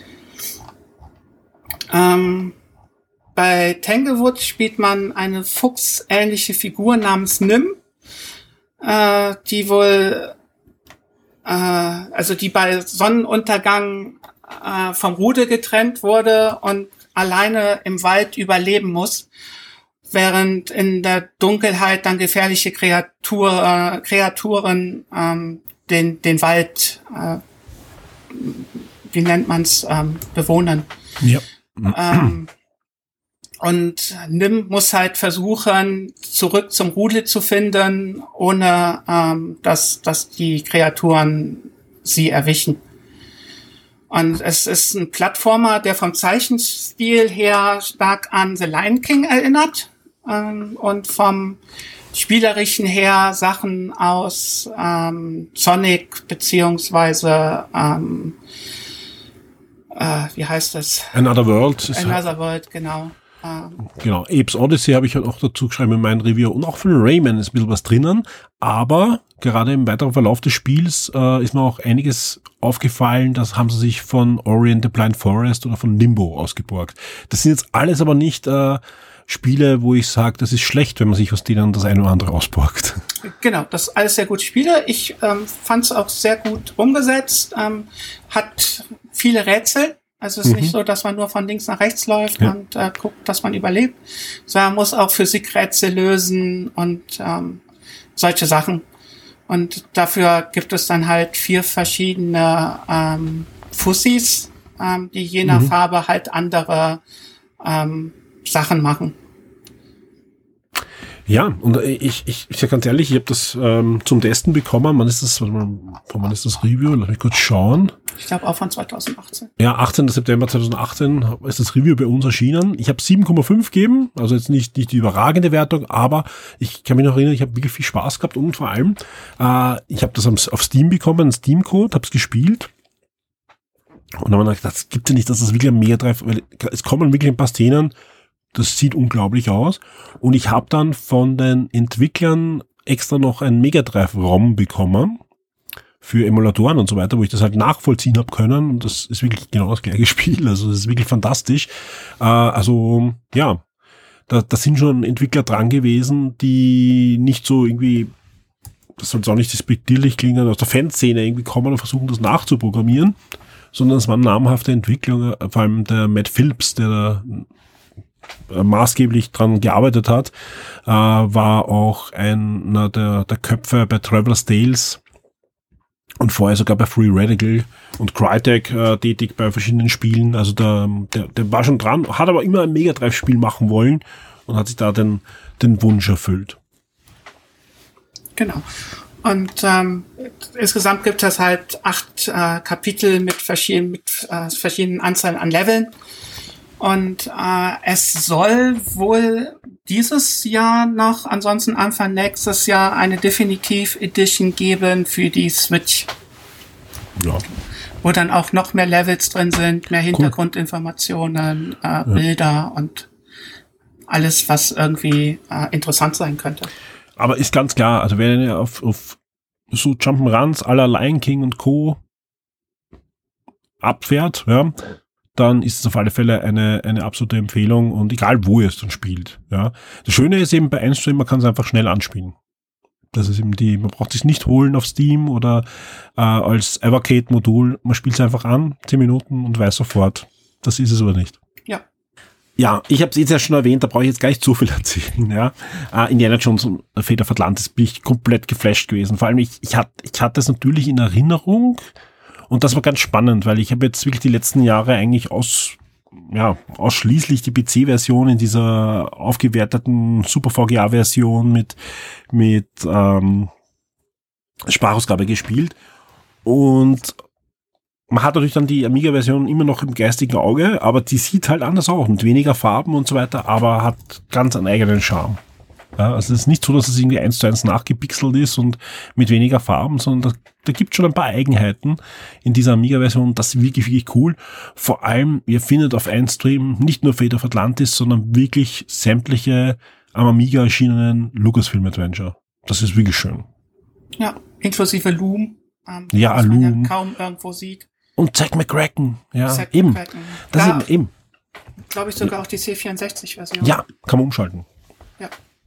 Ähm, bei Tanglewood spielt man eine fuchsähnliche Figur namens Nim, äh, die wohl äh, also die bei Sonnenuntergang äh, vom Rudel getrennt wurde und alleine im Wald überleben muss, während in der Dunkelheit dann gefährliche Kreatur, äh, Kreaturen ähm, den den Wald, äh, wie nennt man's, ähm, bewohnen. Ja. Ähm, und Nim muss halt versuchen, zurück zum Rudel zu finden, ohne ähm, dass dass die Kreaturen sie erwischen. Und es ist ein Plattformer, der vom Zeichenstil her stark an The Lion King erinnert ähm, und vom spielerischen her Sachen aus ähm, Sonic beziehungsweise ähm, äh, wie heißt das? Another World. Another World, genau. Genau, Apes Odyssey habe ich halt auch dazu geschrieben in meinem Review und auch von Rayman ist ein bisschen was drinnen, aber gerade im weiteren Verlauf des Spiels äh, ist mir auch einiges aufgefallen, das haben sie sich von Ori and the Blind Forest oder von Limbo ausgeborgt. Das sind jetzt alles aber nicht äh, Spiele, wo ich sage, das ist schlecht, wenn man sich aus denen das eine oder andere ausborgt. Genau, das sind alles sehr gute Spiele. Ich ähm, fand es auch sehr gut umgesetzt, ähm, hat viele Rätsel. Also es ist mhm. nicht so, dass man nur von links nach rechts läuft ja. und äh, guckt, dass man überlebt, sondern man muss auch Physikrätsel lösen und ähm, solche Sachen. Und dafür gibt es dann halt vier verschiedene ähm, Fussis, ähm, die je nach mhm. Farbe halt andere ähm, Sachen machen. Ja, und ich, ich, ich sag ganz ehrlich, ich habe das ähm, zum Testen bekommen. Wann ist das, wann ist das Review? Lass mich kurz schauen. Ich glaube auch von zwanzig achtzehn. Ja, achtzehnten September zweitausendachtzehn ist das Review bei uns erschienen. Ich habe sieben Komma fünf gegeben, also jetzt nicht nicht die überragende Wertung, aber ich kann mich noch erinnern, ich habe wirklich viel Spaß gehabt und vor allem, äh, ich habe das auf Steam bekommen, einen Steam-Code, habe es gespielt. Und dann habe ich gedacht, das gibt ja nicht, dass das wirklich ein Mega Drive, weil es kommen wirklich ein paar Szenen, das sieht unglaublich aus. Und ich habe dann von den Entwicklern extra noch ein Mega Drive ROM bekommen für Emulatoren und so weiter, wo ich das halt nachvollziehen habe können. Und das ist wirklich genau das gleiche Spiel. Also das ist wirklich fantastisch. Äh, also ja, da, da sind schon Entwickler dran gewesen, die nicht so irgendwie, das soll jetzt auch nicht despektierlich klingen, aus der Fanszene irgendwie kommen und versuchen, das nachzuprogrammieren, sondern es waren namhafte Entwickler, vor allem der Matt Phillips, der da maßgeblich dran gearbeitet hat, äh, war auch einer der, der Köpfe bei Traveler's Tales und vorher sogar bei Free Radical und Crytek äh, tätig bei verschiedenen Spielen. Also der, der, der war schon dran, hat aber immer ein Mega Drive Spiel machen wollen und hat sich da den, den Wunsch erfüllt. Genau. Und ähm, insgesamt gibt es halt acht äh, Kapitel mit verschiedenen, mit äh, verschiedenen Anzahlen an Leveln. Und äh, es soll wohl dieses Jahr noch, ansonsten Anfang nächstes Jahr, eine Definitive Edition geben für die Switch. Ja. Wo dann auch noch mehr Levels drin sind, mehr Hintergrundinformationen, äh, ja. Bilder und alles, was irgendwie äh, interessant sein könnte. Aber ist ganz klar, also wenn ihr auf, auf so Jump'n'Runs à la Lion King und Co. abfährt, ja, dann ist es auf alle Fälle eine, eine absolute Empfehlung und egal, wo ihr es dann spielt. Ja. Das Schöne ist eben bei Endstream, man kann es einfach schnell anspielen. Das ist eben die, man braucht es nicht holen auf Steam oder äh, als Evercade-Modul. Man spielt es einfach an, zehn Minuten und weiß sofort. Das ist es aber nicht. Ja. Ja, ich habe es jetzt ja schon erwähnt, da brauche ich jetzt gar nicht so viel erzählen. Ja. Äh, Indiana Jones und Fate of Atlantis bin ich komplett geflasht gewesen. Vor allem, ich, ich, hat, ich hatte es natürlich in Erinnerung. Und das war ganz spannend, weil ich habe jetzt wirklich die letzten Jahre eigentlich aus, ja, ausschließlich die P C-Version in dieser aufgewerteten Super V G A-Version mit, mit ähm, Sprachausgabe gespielt. Und man hat natürlich dann die Amiga-Version immer noch im geistigen Auge, aber die sieht halt anders aus, mit weniger Farben und so weiter, aber hat ganz einen eigenen Charme. Ja, also es ist nicht so, dass es irgendwie eins zu eins nachgepixelt ist und mit weniger Farben, sondern da, da gibt es schon ein paar Eigenheiten in dieser Amiga-Version. Das ist wirklich, wirklich cool. Vor allem, ihr findet auf Endstream nicht nur Fate of Atlantis, sondern wirklich sämtliche am Amiga erschienenen Lucasfilm-Adventure. Das ist wirklich schön. Ja, inklusive Loom. Ähm, ja, was Loom. man ja kaum irgendwo sieht. Und Zack McCracken. Ja, Zack eben. McCracken. Das Da, ist eben, eben. glaube ich, sogar auch die C vierundsechzig-Version. Ja, kann man umschalten. Ja.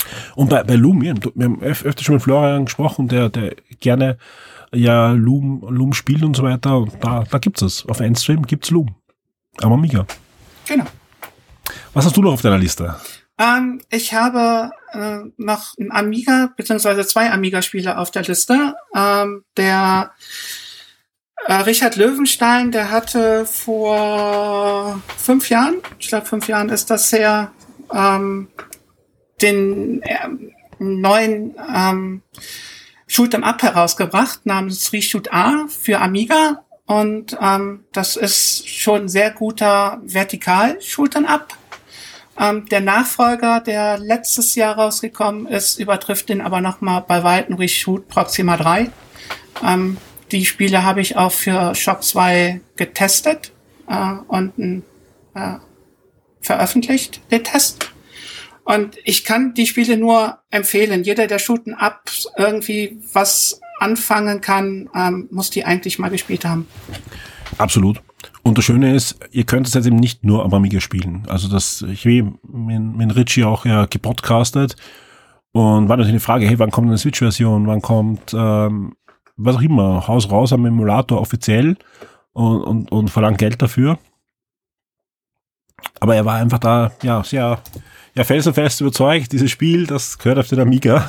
Und bei, bei Loom, wir haben öfter schon mit Florian gesprochen, der, der gerne ja Loom, Loom spielt und so weiter. Und da, da gibt's es. Auf Endstream gibt's Loom. Am Amiga. Genau. Was hast du noch auf deiner Liste? Ähm, ich habe äh, noch ein Amiga, beziehungsweise zwei Amiga-Spiele auf der Liste. Ähm, der äh, Richard Löwenstein, der hatte vor fünf Jahren, ich glaube fünf Jahren ist das her, ähm, den äh, neuen ähm, Shoot'em Up herausgebracht, namens Reshoot A für Amiga. Und ähm, das ist schon ein sehr guter Vertikal-Shoot'em Up. Ähm, der Nachfolger, der letztes Jahr rausgekommen ist, übertrifft den aber nochmal bei weitem Reshoot Proxima drei. Ähm, die Spiele habe ich auch für Shock zwei getestet äh, und äh, veröffentlicht, den Test. Und ich kann die Spiele nur empfehlen. Jeder, der Shoot'em Up irgendwie was anfangen kann, ähm, muss die eigentlich mal gespielt haben. Absolut. Und das Schöne ist, ihr könnt es jetzt eben nicht nur am Amiga spielen. Also das, ich habe mit, mit Richie auch ja gepodcastet und war natürlich eine Frage, hey, wann kommt eine Switch-Version, wann kommt, ähm, was auch immer, Haus raus am Emulator offiziell und, und, und verlangt Geld dafür. Aber er war einfach da, ja, sehr, ja, felsenfest überzeugt, dieses Spiel, das gehört auf den Amiga.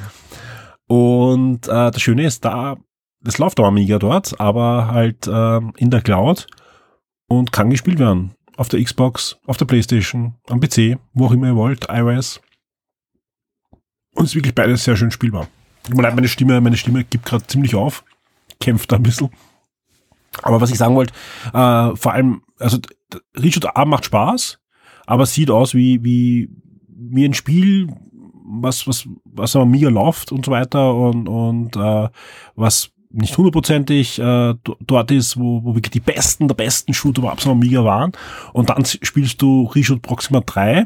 Und äh, das Schöne ist, da, das läuft am Amiga dort, aber halt äh, in der Cloud und kann gespielt werden. Auf der Xbox, auf der PlayStation, am P C, wo auch immer ihr wollt, iOS. Und ist wirklich beides sehr schön spielbar. Meine Stimme, meine Stimme gibt gerade ziemlich auf, kämpft da ein bisschen. Aber was ich sagen wollte, äh, vor allem, also Reshoot A macht Spaß, aber sieht aus wie, wie, wie ein Spiel, was, was, was am Amiga läuft und so weiter und, und, äh, was nicht hundertprozentig, äh, dort ist, wo, wo wirklich die besten der besten Shooter überhaupt am Amiga waren. Und dann spielst du Reshoot Proxima drei.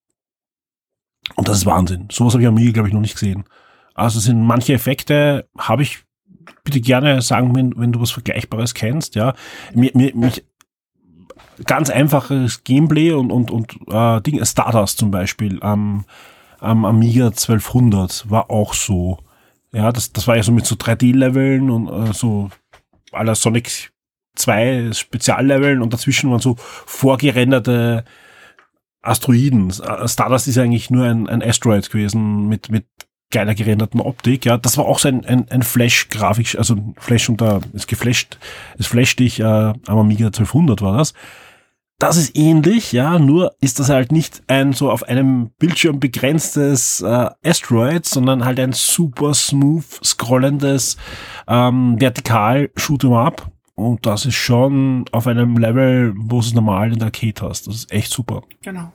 Und das ist Wahnsinn. Sowas habe ich am Amiga, glaube ich, noch nicht gesehen. Also es sind manche Effekte, habe ich, bitte gerne sagen, wenn, wenn du was Vergleichbares kennst, ja. Mir, mir, mich, ganz einfaches Gameplay und, und, und, äh, Ding, Stardust zum Beispiel, am, am Amiga zwölfhundert war auch so. Ja, das, das war ja so mit so drei D-Leveln und äh, so à la Sonic zwei Spezialleveln und dazwischen waren so vorgerenderte Asteroiden. Stardust ist eigentlich nur ein, ein Asteroid gewesen mit, mit geiler gerenderten Optik. Ja, das war auch so ein, ein, ein Flash-Grafik, also Flash unter, ist geflasht, es flasht dich, äh, am Amiga zwölfhundert war das. Das ist ähnlich, ja, nur ist das halt nicht ein so auf einem Bildschirm begrenztes äh, Asteroid, sondern halt ein super smooth scrollendes ähm, vertikal Shoot'em Up und das ist schon auf einem Level, wo es normal in der Arcade hast. Das ist echt super. Genau.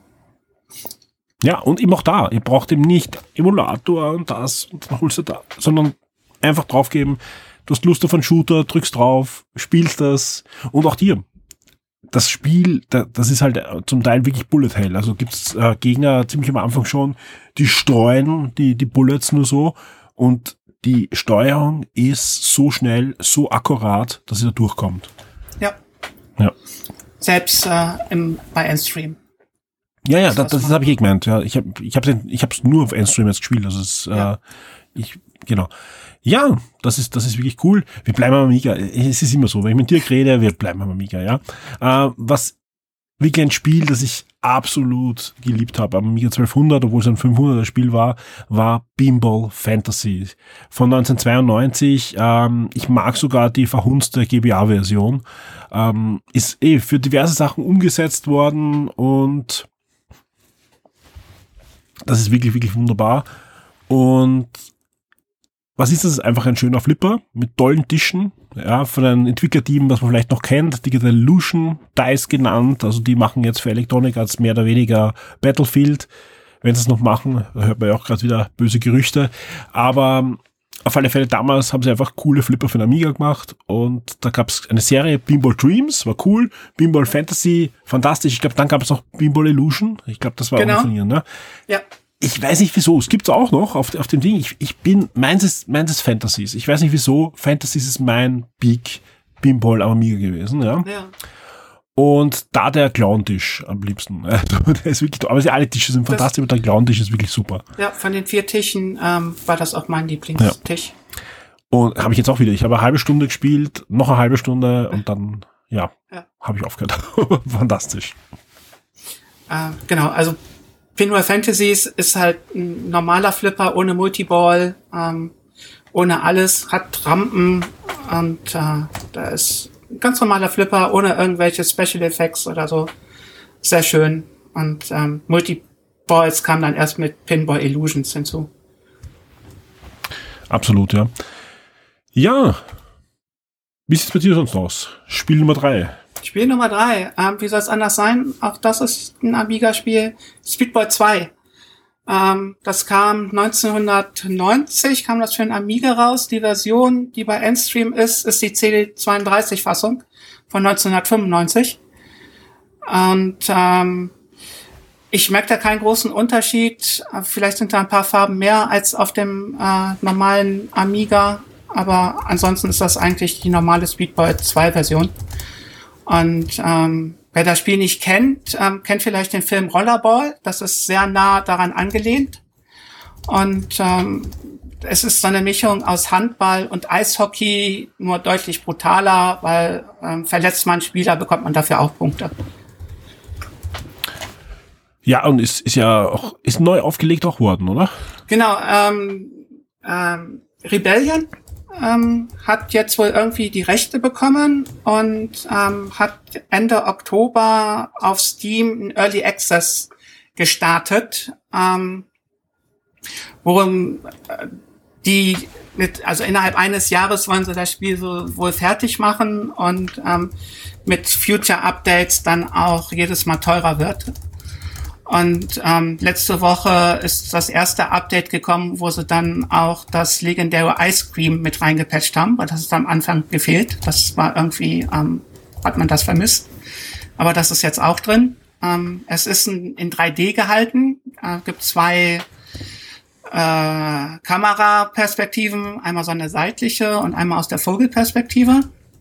Ja, und eben auch da, ihr braucht eben nicht Emulator und das und dann holst du da, sondern einfach draufgeben, du hast Lust auf einen Shooter, drückst drauf, spielst das und auch dir. Das Spiel, das ist halt zum Teil wirklich Bullet Hell. Also gibt's äh, Gegner ziemlich am Anfang schon, die streuen die, die Bullets nur so und die Steuerung ist so schnell, so akkurat, dass sie da durchkommt. Ja. Ja. Selbst äh, im, bei Endstream. Ja, ja, das, das, das habe ich eh gemeint. Ja, ich habe ich hab's, ich hab's nur auf Endstream jetzt gespielt. Also es, ja. äh, ich, genau. Ja, das ist, das ist wirklich cool. Wir bleiben am Amiga. Es ist immer so, wenn ich mit dir rede, wir bleiben am Amiga, ja. Äh, was wirklich ein Spiel, das ich absolut geliebt habe am Amiga zwölfhundert, obwohl es ein fünfhunderter Spiel war, war Pinball Fantasy von neunzehnhundertzweiundneunzig. Ähm, ich mag sogar die verhunzte G B A-Version. Ähm, ist eh für diverse Sachen umgesetzt worden und das ist wirklich, wirklich wunderbar. Und was ist das? Einfach ein schöner Flipper mit tollen Tischen, ja, von einem Entwicklerteam, was man vielleicht noch kennt, Digital Illusion, Dice genannt, also die machen jetzt für Electronic Arts mehr oder weniger Battlefield, wenn sie es noch machen, da hört man ja auch gerade wieder böse Gerüchte, aber auf alle Fälle damals haben sie einfach coole Flipper für den Amiga gemacht und da gab es eine Serie, Pinball Dreams, war cool, Pinball Fantasy, fantastisch, ich glaube, dann gab es noch Pinball Illusion, ich glaube, das war genau. auch von ihnen, ne? Ja. Ich weiß nicht wieso, es gibt's auch noch auf, auf dem Ding. Ich, ich bin, meins ist, meins ist Fantasies. Ich weiß nicht wieso, Fantasies ist mein Peak Pinball am Amiga gewesen, ja. Ja. Und da der Clown-Tisch am liebsten. Der ist wirklich, aber alle Tische sind fantastisch, aber der Clown-Tisch ist wirklich super. Ja, von den vier Tischen ähm, war das auch mein Lieblingstisch. Ja. Und habe ich jetzt auch wieder. Ich habe eine halbe Stunde gespielt, noch eine halbe Stunde und dann, ja, ja. habe ich aufgehört. Fantastisch. Äh, genau, also Pinball Fantasies ist halt ein normaler Flipper ohne Multiball, ähm, ohne alles, hat Rampen und äh, da ist ein ganz normaler Flipper ohne irgendwelche Special Effects oder so. Sehr schön. Und ähm, Multiballs kam dann erst mit Pinball Illusions hinzu. Absolut, ja. Ja. Wie sieht's bei dir sonst aus? Spiel Nummer drei. Spiel Nummer drei. Ähm, wie soll es anders sein? Auch das ist ein Amiga-Spiel. Speedball zwei. Ähm, das kam neunzehnhundertneunzig, kam das für ein Amiga raus. Die Version, die bei Endstream ist, ist die C D zweiunddreißig-Fassung von neunzehnhundertfünfundneunzig. Und ähm, ich merke da keinen großen Unterschied. Vielleicht sind da ein paar Farben mehr als auf dem äh, normalen Amiga. Aber ansonsten ist das eigentlich die normale Speedball zwei Version. Und ähm, wer das Spiel nicht kennt, ähm, kennt vielleicht den Film Rollerball. Das ist sehr nah daran angelehnt. Und ähm, es ist so eine Mischung aus Handball und Eishockey, nur deutlich brutaler, weil ähm, verletzt man einen Spieler, bekommt man dafür auch Punkte. Ja, und ist, ist ja auch ist neu aufgelegt auch worden, oder? Genau. Ähm, ähm, Rebellion ähm, hat jetzt wohl irgendwie die Rechte bekommen und ähm, hat Ende Oktober auf Steam einen Early Access gestartet, ähm, worum äh, die mit, also innerhalb eines Jahres wollen sie das Spiel so wohl fertig machen und ähm, mit Future Updates dann auch jedes Mal teurer wird. Und ähm, letzte Woche ist das erste Update gekommen, wo sie dann auch das legendäre Ice Cream mit reingepatcht haben, weil das ist am Anfang gefehlt. Das war irgendwie, ähm, hat man das vermisst. Aber das ist jetzt auch drin. Ähm, es ist in, in drei D gehalten. Es äh, gibt zwei äh, Kameraperspektiven, einmal so eine seitliche und einmal aus der Vogelperspektive.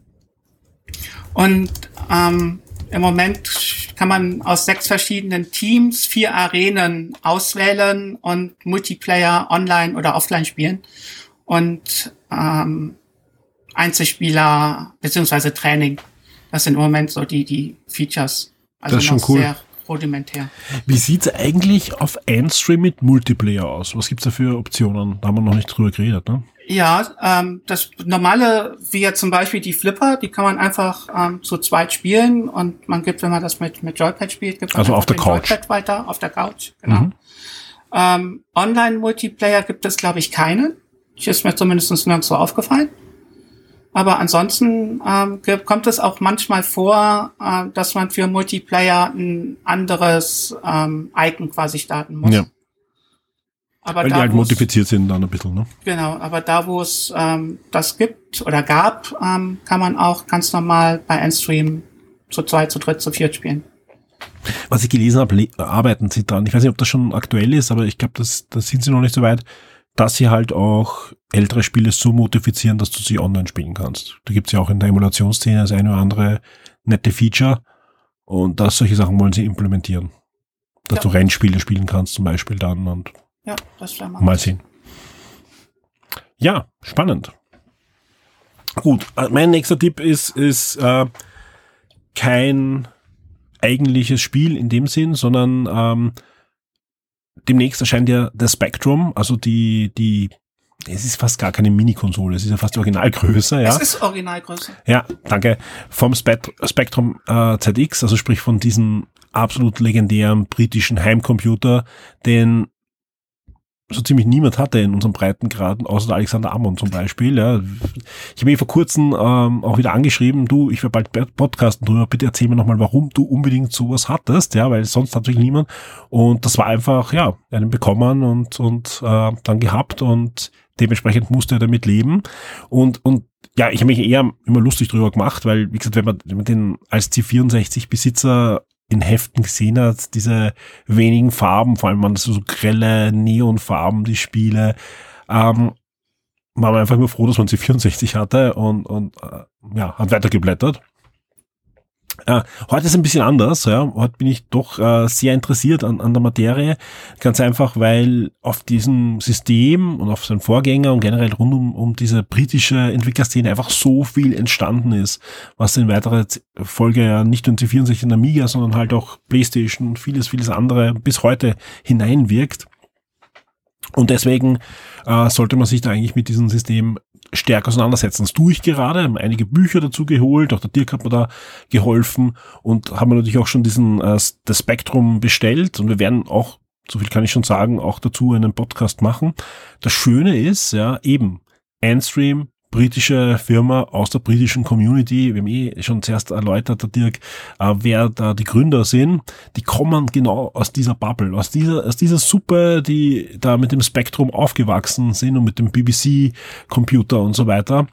Und ähm, im Moment kann man aus sechs verschiedenen Teams vier Arenen auswählen und Multiplayer online oder offline spielen. Und ähm, Einzelspieler beziehungsweise Training. Das sind im Moment so die die Features. Also das ist schon noch cool. Sehr rudimentär. Wie sieht's eigentlich auf Endstream mit Multiplayer aus? Was gibt's da für Optionen? Da haben wir noch nicht drüber geredet, ne? Ja, ähm, das normale, wie ja zum Beispiel die Flipper, die kann man einfach ähm, zu zweit spielen und man gibt, wenn man das mit mit Joypad spielt, gibt man also auf der den Couch Joypad weiter, auf der Couch, genau. Mhm. Ähm, Online-Multiplayer gibt es, glaube ich, keinen. Ist mir zumindest nirgends so aufgefallen. Aber ansonsten ähm, kommt es auch manchmal vor, äh, dass man für Multiplayer ein anderes ähm, Icon quasi starten muss. Ja. Aber Weil da, die halt modifiziert sind dann ein bisschen, ne? Genau, aber da, wo es ähm, das gibt oder gab, ähm, kann man auch ganz normal bei Endstream zu zweit, zu dritt, zu viert spielen. Was ich gelesen habe, le- arbeiten sie dran. Ich weiß nicht, ob das schon aktuell ist, aber ich glaube, das, das sind sie noch nicht so weit, dass sie halt auch ältere Spiele so modifizieren, dass du sie online spielen kannst. Da gibt's ja auch in der Emulationsszene das eine oder andere nette Feature und das solche Sachen wollen sie implementieren. Dass Ja. du Rennspiele spielen kannst zum Beispiel dann und Ja, das wäre mal. mal sehen. Ja, spannend. Gut, äh, mein nächster Tipp ist, ist äh, kein eigentliches Spiel in dem Sinn, sondern ähm, demnächst erscheint ja der Spectrum, also die, die, es ist fast gar keine Mini-Konsole, es ist ja fast die Originalgröße, ja. Es ist Originalgröße. Ja, danke. Vom Spect- Spectrum äh, Z X, also sprich von diesem absolut legendären britischen Heimcomputer, den so ziemlich niemand hatte in unserem Breitengraden, außer der Alexander Ammon zum Beispiel. Ja. Ich habe ihn vor kurzem ähm, auch wieder angeschrieben, du, ich werde bald podcasten drüber, bitte erzähl mir nochmal, warum du unbedingt sowas hattest, ja, weil sonst hat wirklich niemand. Und das war einfach, ja, einen bekommen und und äh, dann gehabt und dementsprechend musste er damit leben. Und und ja, ich habe mich eher immer lustig drüber gemacht, weil, wie gesagt, wenn man, wenn man den als C vierundsechzig-Besitzer in Heften gesehen hat, diese wenigen Farben, vor allem waren das so grelle Neonfarben, die Spiele, ähm, war man einfach nur froh, dass man C vierundsechzig hatte und, und äh, ja, hat weitergeblättert. Äh, heute ist es ein bisschen anders, ja. Heute bin ich doch äh, sehr interessiert an, an der Materie. Ganz einfach, weil auf diesem System und auf seinen Vorgänger und generell rund um, um diese britische Entwicklerszene einfach so viel entstanden ist, was in weiterer Folge ja nicht nur C vierundsechzig und Amiga, sondern halt auch PlayStation und vieles, vieles andere bis heute hineinwirkt. Und deswegen äh, sollte man sich da eigentlich mit diesem System stärker auseinandersetzen. Das tue ich gerade, haben einige Bücher dazu geholt, auch der Dirk hat mir da geholfen und haben wir natürlich auch schon diesen äh, das Spectrum bestellt und wir werden auch, so viel kann ich schon sagen, auch dazu einen Podcast machen. Das Schöne ist, ja, eben, Endstream, britische Firma aus der britischen Community, wir haben eh schon zuerst erläutert, der Dirk, äh, wer da die Gründer sind, die kommen genau aus dieser Bubble, aus dieser, aus dieser Suppe, die da mit dem Spectrum aufgewachsen sind und mit dem B B C-Computer und so weiter.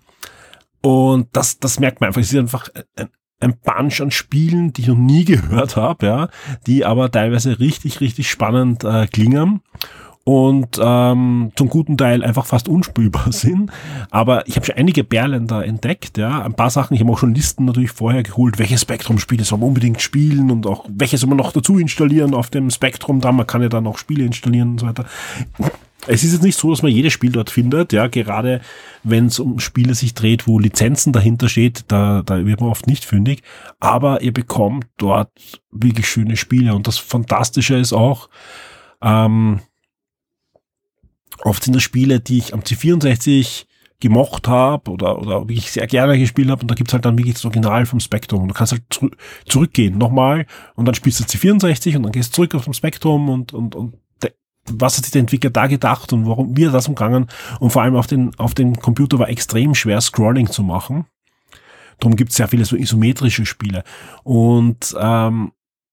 Und das, das merkt man einfach, es ist einfach ein, ein Bunch an Spielen, die ich noch nie gehört habe, ja, die aber teilweise richtig, richtig spannend äh, klingen. Und ähm, zum guten Teil einfach fast unspielbar sind. Aber ich habe schon einige Perlen da entdeckt, ja. Ein paar Sachen, ich habe auch schon Listen natürlich vorher geholt, welche Spectrum-Spiele soll man unbedingt spielen und auch welche soll man noch dazu installieren auf dem Spectrum da. Man kann ja dann auch Spiele installieren und so weiter. Es ist jetzt nicht so, dass man jedes Spiel dort findet, ja. Gerade wenn es um Spiele sich dreht, wo Lizenzen dahinter steht, da, da wird man oft nicht fündig. Aber ihr bekommt dort wirklich schöne Spiele. Und das Fantastische ist auch, ähm, oft sind das Spiele, die ich am C vierundsechzig gemocht habe oder oder wirklich sehr gerne gespielt habe und da gibt's halt dann wirklich das Original vom Spectrum und du kannst halt zurü- zurückgehen nochmal und dann spielst du C vierundsechzig und dann gehst du zurück auf dem Spectrum und und und de- was hat sich der Entwickler da gedacht und warum wie er das umgangen und vor allem auf den auf dem Computer war extrem schwer Scrolling zu machen. Darum gibt's sehr viele so isometrische Spiele und ähm,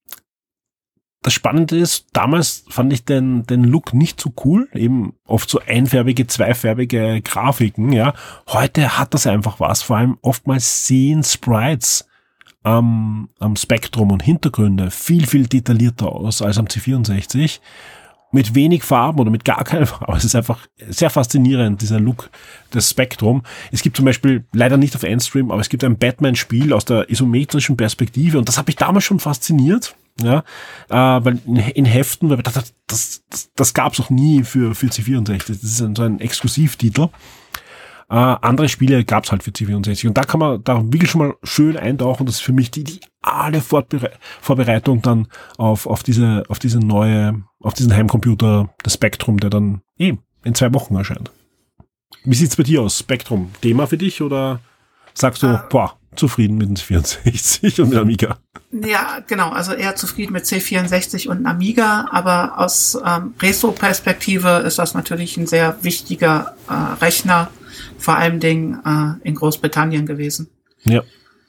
das Spannende ist, damals fand ich den, den Look nicht so cool, eben oft so einfärbige, zweifärbige Grafiken, ja. Heute hat das einfach was, vor allem oftmals sehen Sprites am, am Spektrum und Hintergründe viel, viel detaillierter aus als am C vierundsechzig. Mit wenig Farben oder mit gar keinen Farben. Es ist einfach sehr faszinierend, dieser Look des Spectrum. Es gibt zum Beispiel, leider nicht auf Endstream, aber es gibt ein Batman-Spiel aus der isometrischen Perspektive und das hat mich damals schon fasziniert. Ja, äh, weil in, in Heften, weil das, das, das, das gab es noch nie für, für C vierundsechzig. Das ist ein, so ein Exklusivtitel. Äh, andere Spiele gab es halt für C vierundsechzig. Und da kann man da wirklich schon mal schön eintauchen. Das ist für mich die, die alle Vorbere- Vorbereitung dann auf, auf diese, auf diese neue, auf diesen Heimcomputer, das Spectrum, der dann eh in zwei Wochen erscheint. Wie sieht's bei dir aus? Spectrum, Thema für dich oder sagst du, äh, boah, zufrieden mit dem C vierundsechzig und dem Amiga? Ja, genau, also eher zufrieden mit C vierundsechzig und Amiga, aber aus ähm, Retro-Perspektive ist das natürlich ein sehr wichtiger äh, Rechner, vor allem Dingen äh, in Großbritannien gewesen. Ja.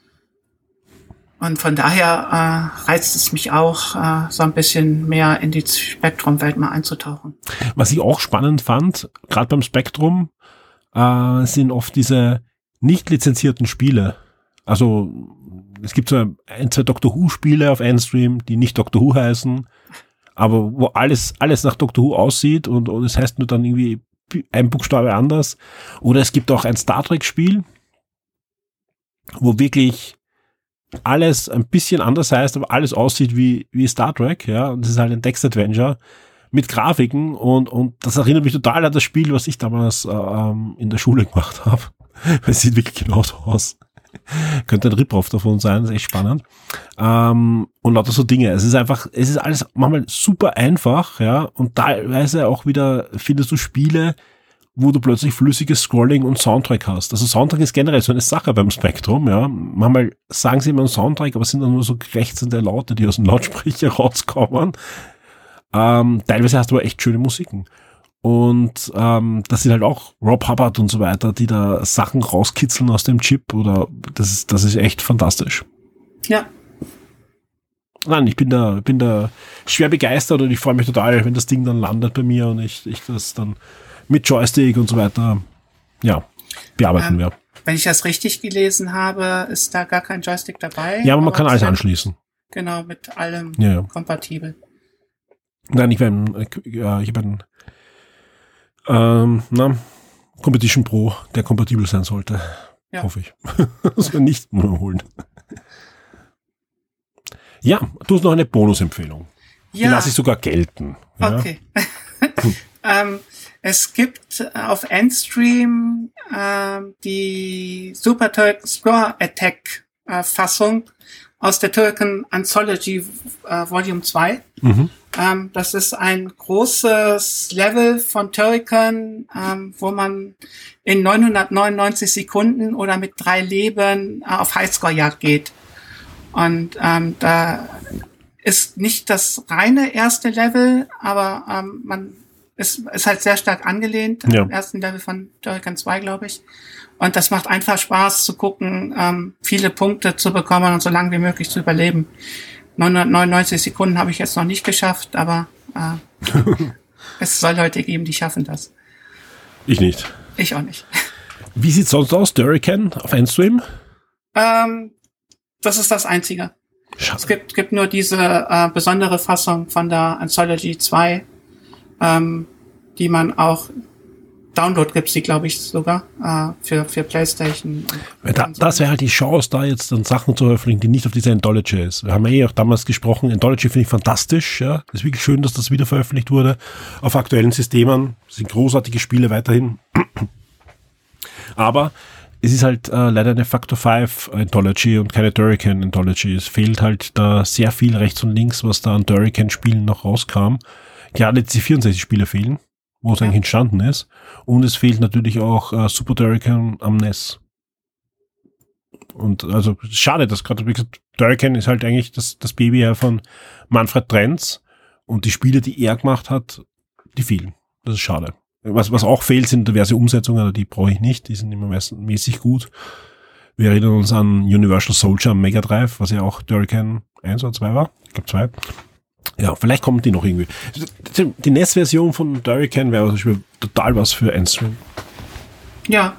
Und von daher äh, reizt es mich auch, äh, so ein bisschen mehr in die Spektrum-Welt mal einzutauchen. Was ich auch spannend fand, gerade beim Spektrum, äh, sind oft diese nicht lizenzierten Spiele. Also es gibt so ein, zwei Doctor Who-Spiele auf Endstream, die nicht Doctor Who heißen, aber wo alles alles nach Doctor Who aussieht und, und es heißt nur dann irgendwie ein Buchstabe anders. Oder es gibt auch ein Star Trek-Spiel, wo wirklich alles ein bisschen anders heißt, aber alles aussieht wie wie Star Trek, ja. Und das ist halt ein Text-Adventure mit Grafiken und und das erinnert mich total an das Spiel, was ich damals ähm, in der Schule gemacht habe. Es sieht wirklich genauso aus. Könnte ein Rip-Off davon sein, das ist echt spannend. Ähm, und lauter so Dinge. Es ist einfach, es ist alles manchmal super einfach, ja, und teilweise auch wieder findest du Spiele, wo du plötzlich flüssiges Scrolling und Soundtrack hast. Also Soundtrack ist generell so eine Sache beim Spektrum, ja. Manchmal sagen sie immer einen Soundtrack, aber es sind dann nur so krächzende Laute, die aus dem Lautsprecher rauskommen. Ähm, teilweise hast du aber echt schöne Musiken. Und ähm, das sind halt auch Rob Hubbard und so weiter, die da Sachen rauskitzeln aus dem Chip oder das ist das ist echt fantastisch. Ja. Nein, ich bin da bin da schwer begeistert und ich freue mich total, wenn das Ding dann landet bei mir und ich ich das dann mit Joystick und so weiter ja bearbeiten ähm, werde. Wenn ich das richtig gelesen habe, ist da gar kein Joystick dabei. Ja, aber man kann alles anschließen. Genau, mit allem ja, ja. kompatibel. Nein, ich werde ja, ich habe einen Ähm, na, Competition Pro, der kompatibel sein sollte. Ja. Hoffe ich. Das wir nicht nur holen. Ja, du hast noch eine Bonusempfehlung. Ja. Die lasse ich sogar gelten. Ja. Okay. ähm, es gibt auf Endstream ähm, die Super Turrican Score Attack äh, Fassung aus der Turrican Anthology äh, Volume zwei. Mhm. Ähm, das ist ein großes Level von Turrican, ähm, wo man in neunhundertneunundneunzig Sekunden oder mit drei Leben äh, auf Highscore-Jagd geht. Und ähm, da ist nicht das reine erste Level, aber ähm, man ist, ist halt sehr stark angelehnt ja. am ersten Level von Turrican zwei, glaube ich. Und das macht einfach Spaß zu gucken, ähm, viele Punkte zu bekommen und so lange wie möglich zu überleben. neunhundertneunundneunzig Sekunden habe ich jetzt noch nicht geschafft, aber äh, es soll Leute geben, die schaffen das. Ich nicht. Ich auch nicht. Wie sieht's sonst aus, Turrican auf Endstream? Ähm, das ist das Einzige. Schade. Es gibt, gibt nur diese äh, besondere Fassung von der Anthology zwei, ähm, die man auch Download gibt's die, glaube ich, sogar äh, für für PlayStation. Und da, das wäre halt die Chance, da jetzt dann Sachen zu veröffentlichen, die nicht auf dieser Anthology ist. Wir haben ja eh auch damals gesprochen, Anthology finde ich fantastisch. Ja, ist wirklich schön, dass das wieder veröffentlicht wurde auf aktuellen Systemen. Das sind großartige Spiele weiterhin. Aber es ist halt äh, leider eine Factor fünf Anthology und keine Turrican Anthology. Es fehlt halt da sehr viel rechts und links, was da an Turrican-Spielen noch rauskam. Gerade die C vierundsechzig Spiele fehlen, wo es ja. eigentlich entstanden ist. Und es fehlt natürlich auch äh, Super Turrican am N E S. Und also schade, dass gerade, wie gesagt, Turrican ist halt eigentlich das, das Baby ja von Manfred Trenz. Und die Spiele, die er gemacht hat, die fehlen. Das ist schade. Was, was auch fehlt, sind diverse Umsetzungen, aber die brauche ich nicht. Die sind immer meistens mäßig gut. Wir erinnern uns an Universal Soldier am Mega Drive, was ja auch Turrican eins oder zwei war. Ich glaube zwei. Ja, vielleicht kommen die noch irgendwie. Die N E S-Version von Turrican wäre zum Beispiel total was für Endstream. Ja.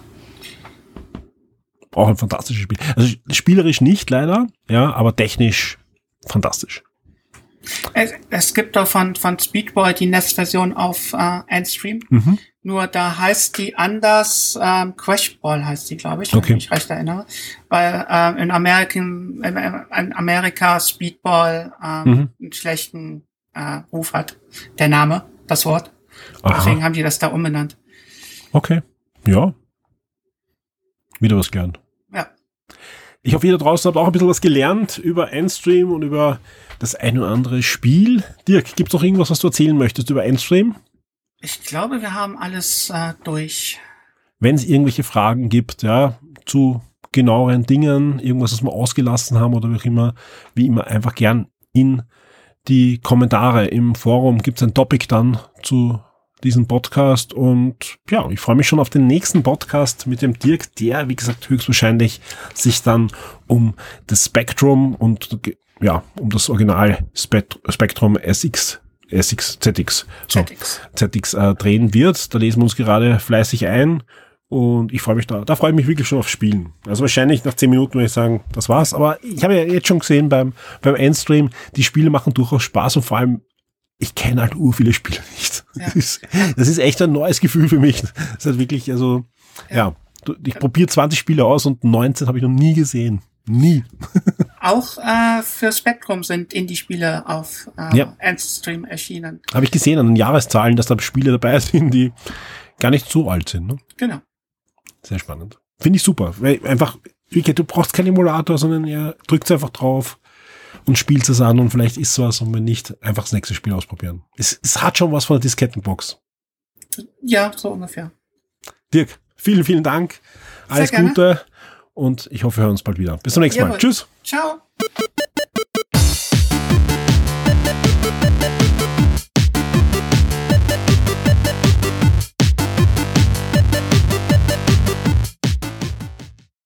Auch ein fantastisches Spiel. Also spielerisch nicht leider, ja, aber technisch fantastisch. Es, es gibt doch von, von Speedball die N E S-Version auf äh, Endstream. Mhm. Nur da heißt die anders, ähm, Crashball heißt die, glaube ich, okay. wenn ich mich recht erinnere. Weil ähm, in, American, in, in Amerika Speedball ähm, mhm. einen schlechten äh, Ruf hat. Der Name, das Wort. Aha. Deswegen haben die das da umbenannt. Okay, ja. Wieder was gelernt. Ja. Ich hoffe, ihr da draußen habt auch ein bisschen was gelernt über Endstream und über das ein oder andere Spiel. Dirk, gibt's noch irgendwas, was du erzählen möchtest über Endstream? Ich glaube, wir haben alles äh, durch. Wenn es irgendwelche Fragen gibt, ja, zu genaueren Dingen, irgendwas, was wir ausgelassen haben oder wie auch immer, wie immer einfach gern in die Kommentare im Forum. Gibt es ein Topic dann zu diesem Podcast und ja, ich freue mich schon auf den nächsten Podcast mit dem Dirk, der, wie gesagt, höchstwahrscheinlich sich dann um das Spectrum und ja, um das Original Spectrum S X S X, Z X, so, Z X, Z X äh, drehen wird. Da lesen wir uns gerade fleißig ein und ich freue mich da, da freue ich mich wirklich schon auf Spielen. Also wahrscheinlich nach zehn Minuten würde ich sagen, das war's, aber ich habe ja jetzt schon gesehen beim, beim Endstream, die Spiele machen durchaus Spaß und vor allem, ich kenne halt ur viele Spiele nicht. Ja. Das ist, das ist echt ein neues Gefühl für mich. Das ist halt wirklich, also, ja, ja ich probiere zwanzig Spiele aus und neunzehn habe ich noch nie gesehen. Nie. Auch äh, für Spectrum sind Indie-Spiele auf äh, ja. Endstream erschienen. Habe ich gesehen an den Jahreszahlen, dass da Spiele dabei sind, die gar nicht so alt sind. Ne? Genau. Sehr spannend. Finde ich super. Weil einfach, du brauchst keinen Emulator, sondern ihr drückt einfach drauf und spielt es an und vielleicht ist was und wenn nicht, einfach das nächste Spiel ausprobieren. Es, es hat schon was von der Diskettenbox. Ja, so ungefähr. Dirk, vielen, vielen Dank. Alles Gute. Und ich hoffe, wir hören uns bald wieder. Bis zum nächsten Mal. Jawohl. Tschüss. Ciao.